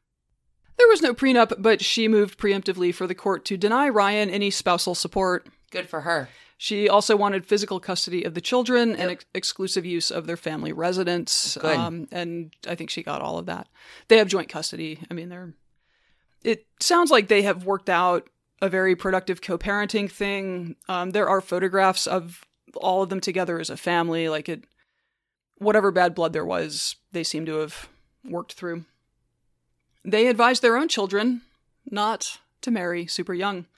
There was no prenup, but she moved preemptively for the court to deny Ryan any spousal support. Good for her. She also wanted physical custody of the children and exclusive use of their family residence. Good. And I think she got all of that. They have joint custody. I mean, it sounds like they have worked out a very productive co-parenting thing. There are photographs of all of them together as a family. Like whatever bad blood there was, they seem to have worked through. They advised their own children not to marry super young.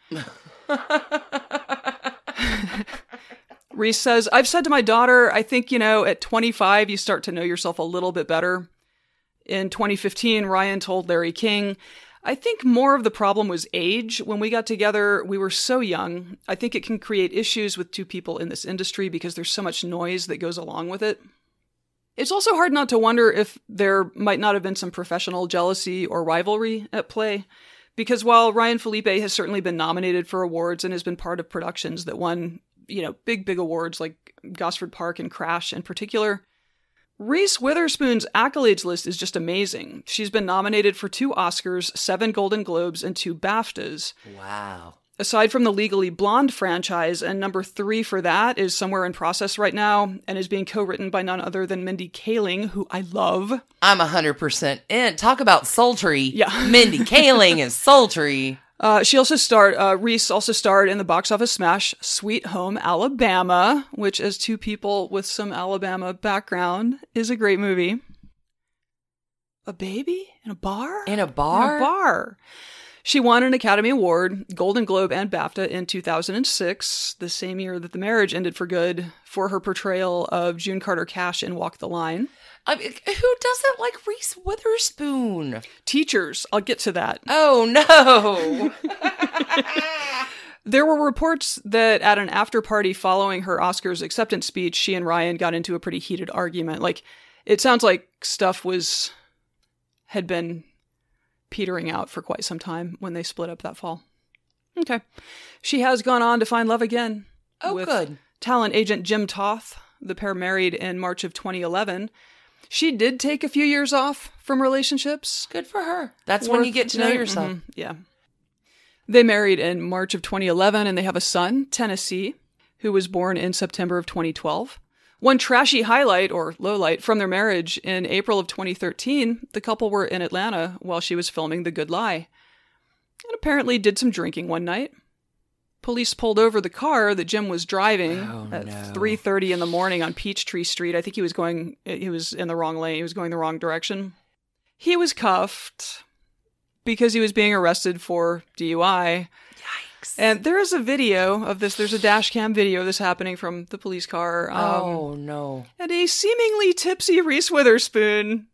Reese says, I've said to my daughter, I think, at 25, you start to know yourself a little bit better. In 2015, Ryan told Larry King, I think more of the problem was age. When we got together, we were so young. I think it can create issues with two people in this industry because there's so much noise that goes along with it. It's also hard not to wonder if there might not have been some professional jealousy or rivalry at play. Because while Ryan Felipe has certainly been nominated for awards and has been part of productions that won, big awards like Gosford Park and Crash in particular, Reese Witherspoon's accolades list is just amazing. She's been nominated for 2 Oscars, 7 Golden Globes, and 2 BAFTAs. Wow. Aside from the Legally Blonde franchise, and number 3 for that is somewhere in process right now and is being co-written by none other than Mindy Kaling, who I love. I'm 100% in. Talk about sultry. Yeah. Mindy Kaling is sultry. Reese also starred in the box office smash Sweet Home Alabama, which, as two people with some Alabama background, is a great movie. A baby? In a bar? In a bar? In a bar. She won an Academy Award, Golden Globe, and BAFTA in 2006, the same year that the marriage ended for good, for her portrayal of June Carter Cash in Walk the Line. I mean, who doesn't like Reese Witherspoon? Teachers. I'll get to that. Oh, no. There were reports that at an after party following her Oscars acceptance speech, she and Ryan got into a pretty heated argument. Like, it sounds like stuff had been petering out for quite some time when they split up that fall. Okay. She has gone on to find love again. Oh, with good. Talent agent Jim Toth. The pair married in March of 2011. She did take a few years off from relationships. Good for her. That's when you get to know yourself. Mm-hmm. Yeah. They married in March of 2011, and they have a son, Tennessee, who was born in September of 2012. One trashy highlight, or lowlight, from their marriage in April of 2013, the couple were in Atlanta while she was filming The Good Lie, and apparently did some drinking one night. Police pulled over the car that Jim was driving at 3:30 in the morning on Peachtree Street. I think he was in the wrong lane. He was going the wrong direction. He was cuffed because he was being arrested for DUI. Yikes. And there is a video of this. There's a dash cam video of this happening from the police car. Oh, no. And a seemingly tipsy Reese Witherspoon,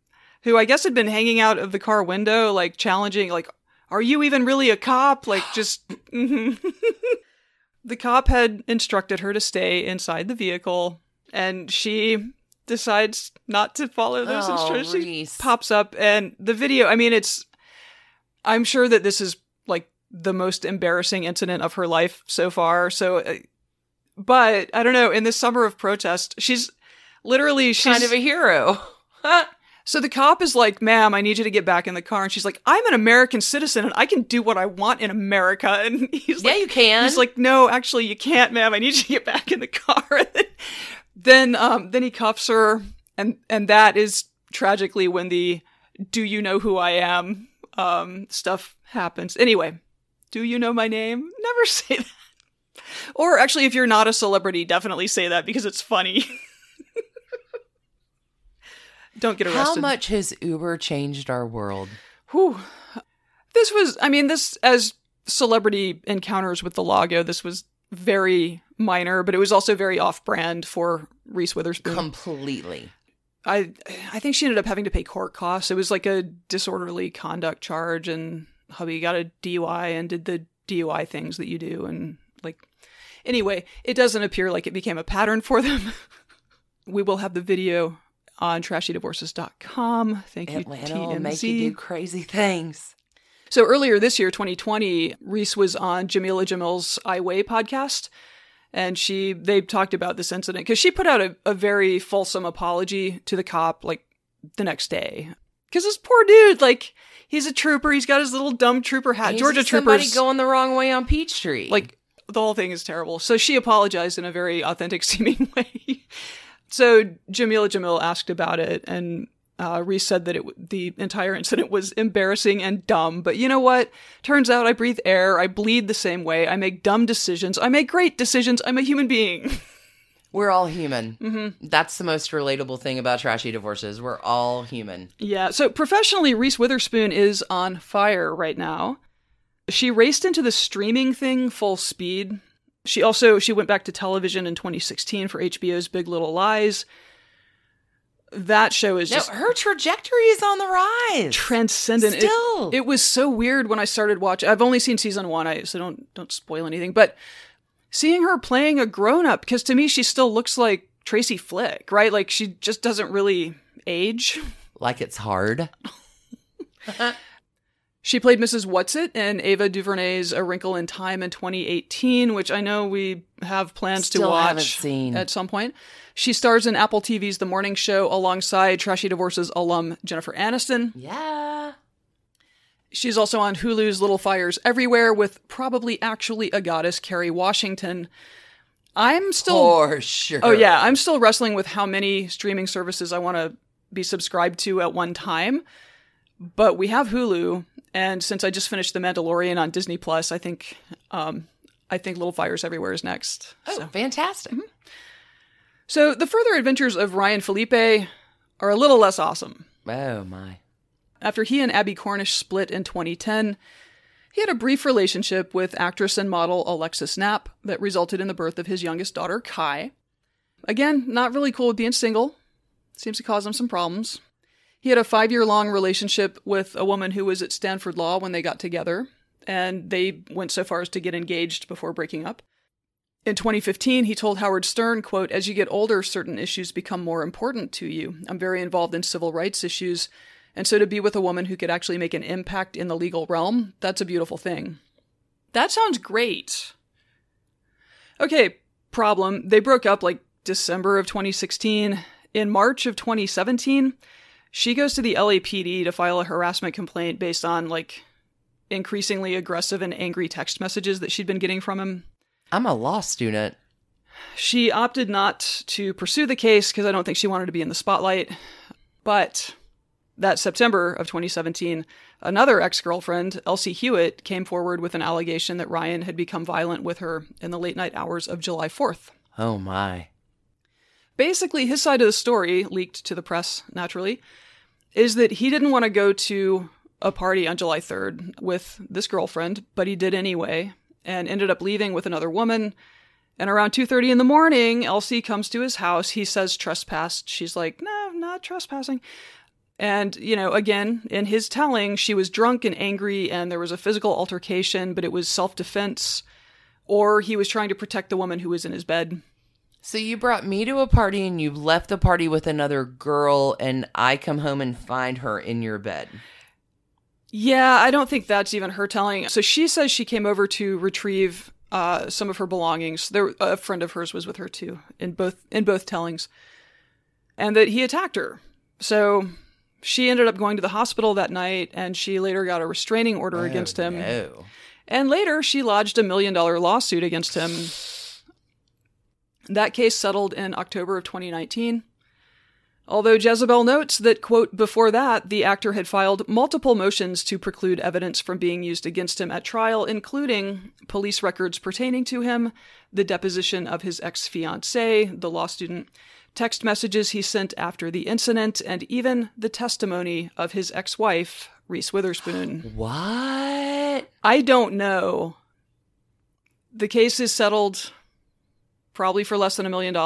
who I guess had been hanging out of the car window, like challenging, like, are you even really a cop? Like, just, The cop had instructed her to stay inside the vehicle, and she decides not to follow those instructions. Reese. She pops up, and the video, I mean, I'm sure that this is like the most embarrassing incident of her life so far. So, but I don't know, in this summer of protest, she's Kind of a hero. So the cop is like, ma'am, I need you to get back in the car. And she's like, I'm an American citizen and I can do what I want in America. And he's Yeah, like, you can. He's like, no, actually you can't, ma'am. I need you to get back in the car. Then he cuffs her. And that is tragically when the do you know who I am stuff happens. Anyway, do you know my name? Never say that. Or actually, if you're not a celebrity, definitely say that because it's funny. Don't get arrested. How much has Uber changed our world? Whew. This as celebrity encounters with the law go, this was very minor, but it was also very off-brand for Reese Witherspoon. Completely. I think she ended up having to pay court costs. It was like a disorderly conduct charge, and hubby got a DUI and did the DUI things that you do. And anyway, it doesn't appear like it became a pattern for them. We will have the video on trashydivorces.com. Thank you, Atlanta TMZ. will make you do crazy things. So earlier this year, 2020, Reese was on Jamila Jamil's I Weigh podcast, and they talked about this incident because she put out a very fulsome apology to the cop the next day. Because this poor dude, he's a trooper. He's got his little dumb trooper hat. He's Georgia just somebody troopers going the wrong way on Peachtree. The whole thing is terrible. So she apologized in a very authentic seeming way. So Jamila Jamil asked about it, and Reese said that the entire incident was embarrassing and dumb. But you know what? Turns out I breathe air. I bleed the same way. I make dumb decisions. I make great decisions. I'm a human being. We're all human. Mm-hmm. That's the most relatable thing about Trashy Divorces. We're all human. Yeah. So professionally, Reese Witherspoon is on fire right now. She raced into the streaming thing full speed. She went back to television in 2016 for HBO's Big Little Lies. That show is just her trajectory is on the rise. Transcendent. Still. It was so weird when I started watching. I've only seen season 1, so don't spoil anything. But seeing her playing a grown-up, because to me she still looks like Tracy Flick, right? She just doesn't really age. Like it's hard. She played Mrs. Whatsit in Ava DuVernay's A Wrinkle in Time in 2018, which I know we have plans to watch haven't seen. at some point. She stars in Apple TV's The Morning Show alongside Trashy Divorces alum Jennifer Aniston. Yeah. She's also on Hulu's Little Fires Everywhere with probably actually a goddess, Kerry Washington. I'm still... For sure. Oh, yeah. I'm still wrestling with how many streaming services I want to be subscribed to at one time. But we have Hulu, and since I just finished The Mandalorian on Disney Plus, I think Little Fires Everywhere is next. Oh, fantastic. Mm-hmm. So the further adventures of Ryan Felipe are a little less awesome. Oh, my. After he and Abby Cornish split in 2010, he had a brief relationship with actress and model Alexis Knapp that resulted in the birth of his youngest daughter, Kai. Again, not really cool with being single. Seems to cause him some problems. He had a 5-year-long relationship with a woman who was at Stanford Law when they got together, and they went so far as to get engaged before breaking up. In 2015, he told Howard Stern, quote, "As you get older, certain issues become more important to you. I'm very involved in civil rights issues, and so to be with a woman who could actually make an impact in the legal realm, that's a beautiful thing." That sounds great. Okay, problem. They broke up December of 2016. In March of 2017, she goes to the LAPD to file a harassment complaint based on, increasingly aggressive and angry text messages that she'd been getting from him. I'm a law student. She opted not to pursue the case because I don't think she wanted to be in the spotlight. But that September of 2017, another ex-girlfriend, Elsie Hewitt, came forward with an allegation that Ryan had become violent with her in the late-night hours of July 4th. Oh, my. Basically, his side of the story, leaked to the press, naturally, is that he didn't want to go to a party on July 3rd with this girlfriend, but he did anyway, and ended up leaving with another woman. And around 2:30 in the morning, Elsie comes to his house. He says trespassed. She's like, no, not trespassing. And, again, in his telling, she was drunk and angry and there was a physical altercation, but it was self-defense, or he was trying to protect the woman who was in his bed. So you brought me to a party and you left the party with another girl and I come home and find her in your bed. Yeah, I don't think that's even her telling. So she says she came over to retrieve some of her belongings. A friend of hers was with her too, in both tellings. And that he attacked her. So she ended up going to the hospital that night, and she later got a restraining order against him. No. And later, she lodged a $1 million lawsuit against him. That case settled in October of 2019. Although Jezebel notes that, quote, before that, the actor had filed multiple motions to preclude evidence from being used against him at trial, including police records pertaining to him, the deposition of his ex-fiancée, the law student, text messages he sent after the incident, and even the testimony of his ex-wife, Reese Witherspoon. What? I don't know. The case is settled probably for less than $1 million.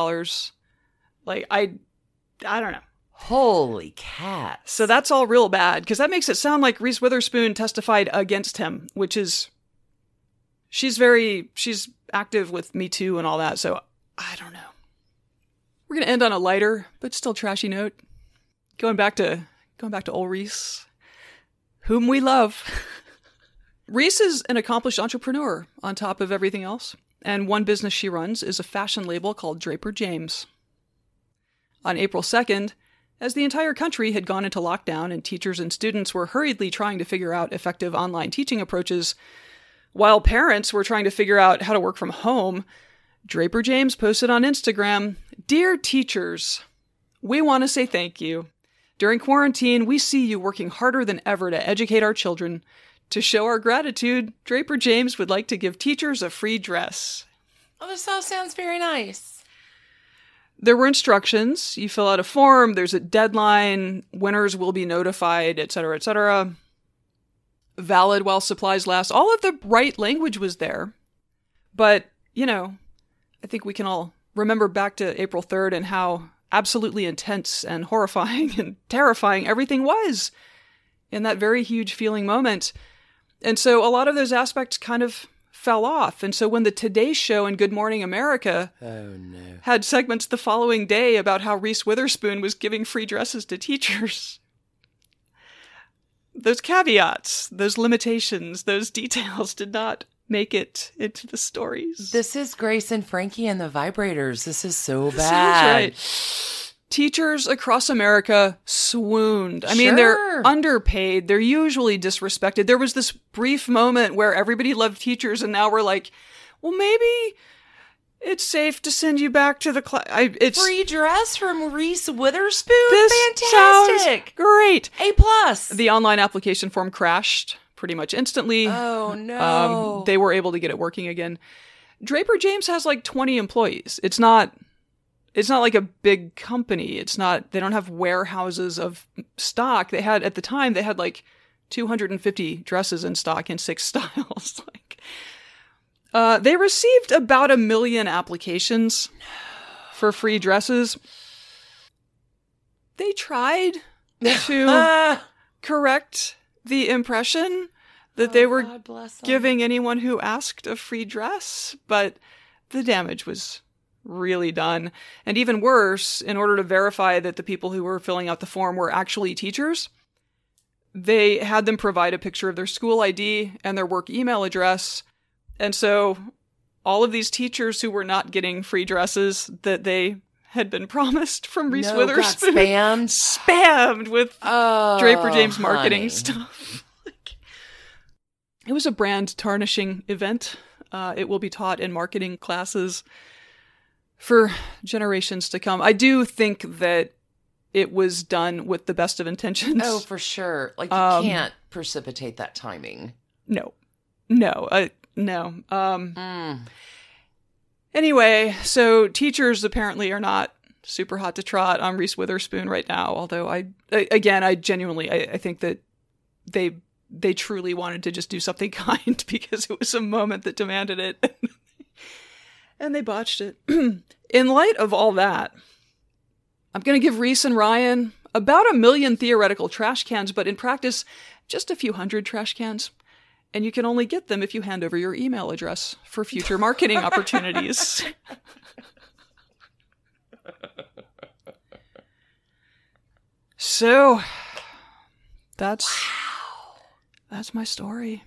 I don't know. Holy cats. So that's all real bad, because that makes it sound like Reese Witherspoon testified against him, which is, she's active with Me Too and all that, so I don't know. We're going to end on a lighter, but still trashy note. Going back to old Reese, whom we love. Reese is an accomplished entrepreneur on top of everything else, and one business she runs is a fashion label called Draper James. On April 2nd, as the entire country had gone into lockdown and teachers and students were hurriedly trying to figure out effective online teaching approaches, while parents were trying to figure out how to work from home, Draper James posted on Instagram, "Dear teachers, we want to say thank you. During quarantine, we see you working harder than ever to educate our children. To show our gratitude, Draper James would like to give teachers a free dress." Oh, this all sounds very nice. There were instructions. You fill out a form, there's a deadline, winners will be notified, etc., etc. Valid while supplies last. All of the right language was there. But, I think we can all remember back to April 3rd and how absolutely intense and horrifying and terrifying everything was in that very huge feeling moment. And so a lot of those aspects kind of fell off. And so when the Today Show and Good Morning America had segments the following day about how Reese Witherspoon was giving free dresses to teachers, those caveats, those limitations, those details did not make it into the stories. This is Grace and Frankie and the Vibrators. This is so bad. Sounds right. Teachers across America swooned. I mean, they're underpaid. They're usually disrespected. There was this brief moment where everybody loved teachers, and now we're like, well, maybe it's safe to send you back to the class. Free dress from Reese Witherspoon? This Fantastic. Sounds great. A+. The online application form crashed pretty much instantly. Oh, no. They were able to get it working again. Draper James has like 20 employees. It's not like a big company. They don't have warehouses of stock. At the time, they had like 250 dresses in stock in 6 styles. They received about 1 million applications for free dresses. They tried to correct the impression that they were giving anyone who asked a free dress, but the damage was really done. And even worse, in order to verify that the people who were filling out the form were actually teachers, they had them provide a picture of their school ID and their work email address. And so all of these teachers who were not getting free dresses that they had been promised from Reese Witherspoon got spammed with Draper James marketing stuff. It was a brand tarnishing event. It will be taught in marketing classes for generations to come. I do think that it was done with the best of intentions. Oh, for sure. You can't precipitate that timing. No. Anyway, so teachers apparently are not super hot to trot on Reese Witherspoon right now. Although I genuinely think that they truly wanted to just do something kind because it was a moment that demanded it. And they botched it. In light of all that, I'm going to give Reese and Ryan about 1 million theoretical trash cans, but in practice, just a few hundred trash cans. And you can only get them if you hand over your email address for future marketing opportunities. So, that's my story.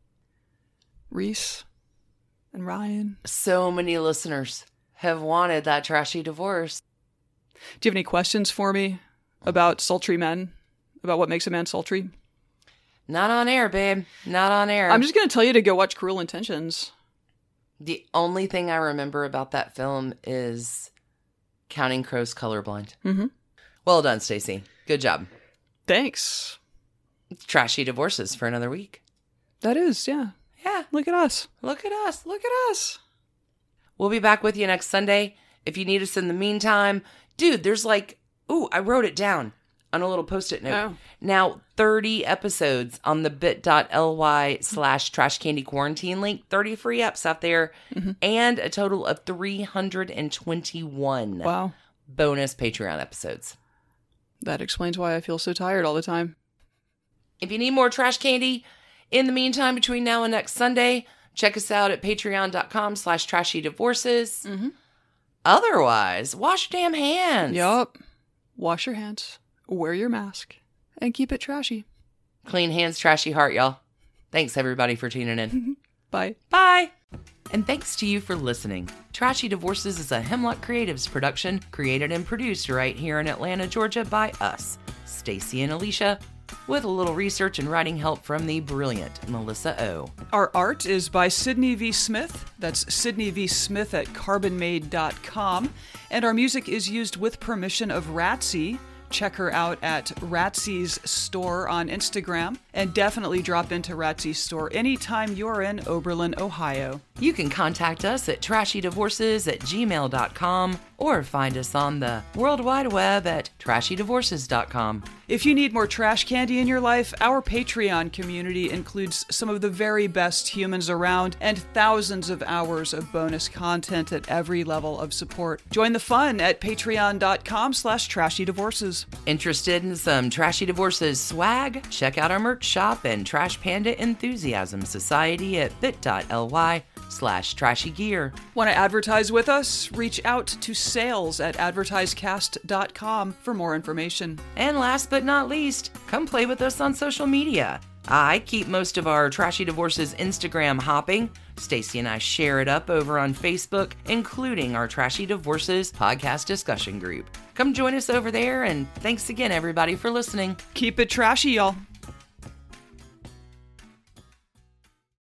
Reese and Ryan. So many listeners have wanted that trashy divorce. Do you have any questions for me about sultry men? About what makes a man sultry? Not on air, babe. Not on air. I'm just going to tell you to go watch Cruel Intentions. The only thing I remember about that film is Counting Crows colorblind. Mm-hmm. Well done, Stacey. Good job. Thanks. Trashy divorces for another week. That is, yeah. Yeah. Look at us. Look at us. Look at us. We'll be back with you next Sunday. If you need us in the meantime, dude, there's I wrote it down on a little Post-it note. Oh. Now, 30 episodes on the bit.ly/Trash Candy Quarantine link, 30 free apps out there, and a total of 321 Wow. bonus Patreon episodes. That explains why I feel so tired all the time. If you need more trash candy, in the meantime, between now and next Sunday, check us out at patreon.com/trashydivorces. Mm-hmm. Otherwise, wash your damn hands. Yup. Wash your hands, wear your mask, and keep it trashy. Clean hands, trashy heart, y'all. Thanks, everybody, for tuning in. Bye. Bye. And thanks to you for listening. Trashy Divorces is a Hemlock Creatives production, created and produced right here in Atlanta, Georgia by us, Stacey and Alicia, with a little research and writing help from the brilliant Melissa O. Our art is by Sydney V. Smith. That's Sydney V. Smith at carbonmade.com. And our music is used with permission of Ratsy. Check her out at Ratsy's store on Instagram. And definitely drop into Ratsy's store anytime you're in Oberlin, Ohio. You can contact us at trashydivorces@gmail.com or find us on the World Wide Web at trashydivorces.com. If you need more trash candy in your life, our Patreon community includes some of the very best humans around and thousands of hours of bonus content at every level of support. Join the fun at patreon.com/trashydivorces. Interested in some Trashy Divorces swag? Check out our merch shop and Trash Panda Enthusiasm Society at bit.ly/trashy gear. Want to advertise with us? Reach out to sales@advertisecast.com for more information. And last but not least, come play with us on social media. I keep most of our Trashy Divorces Instagram hopping. Stacey and I share it up over on Facebook, including our Trashy Divorces podcast discussion group. Come join us over there, and thanks again, everybody, for listening. Keep it trashy, y'all.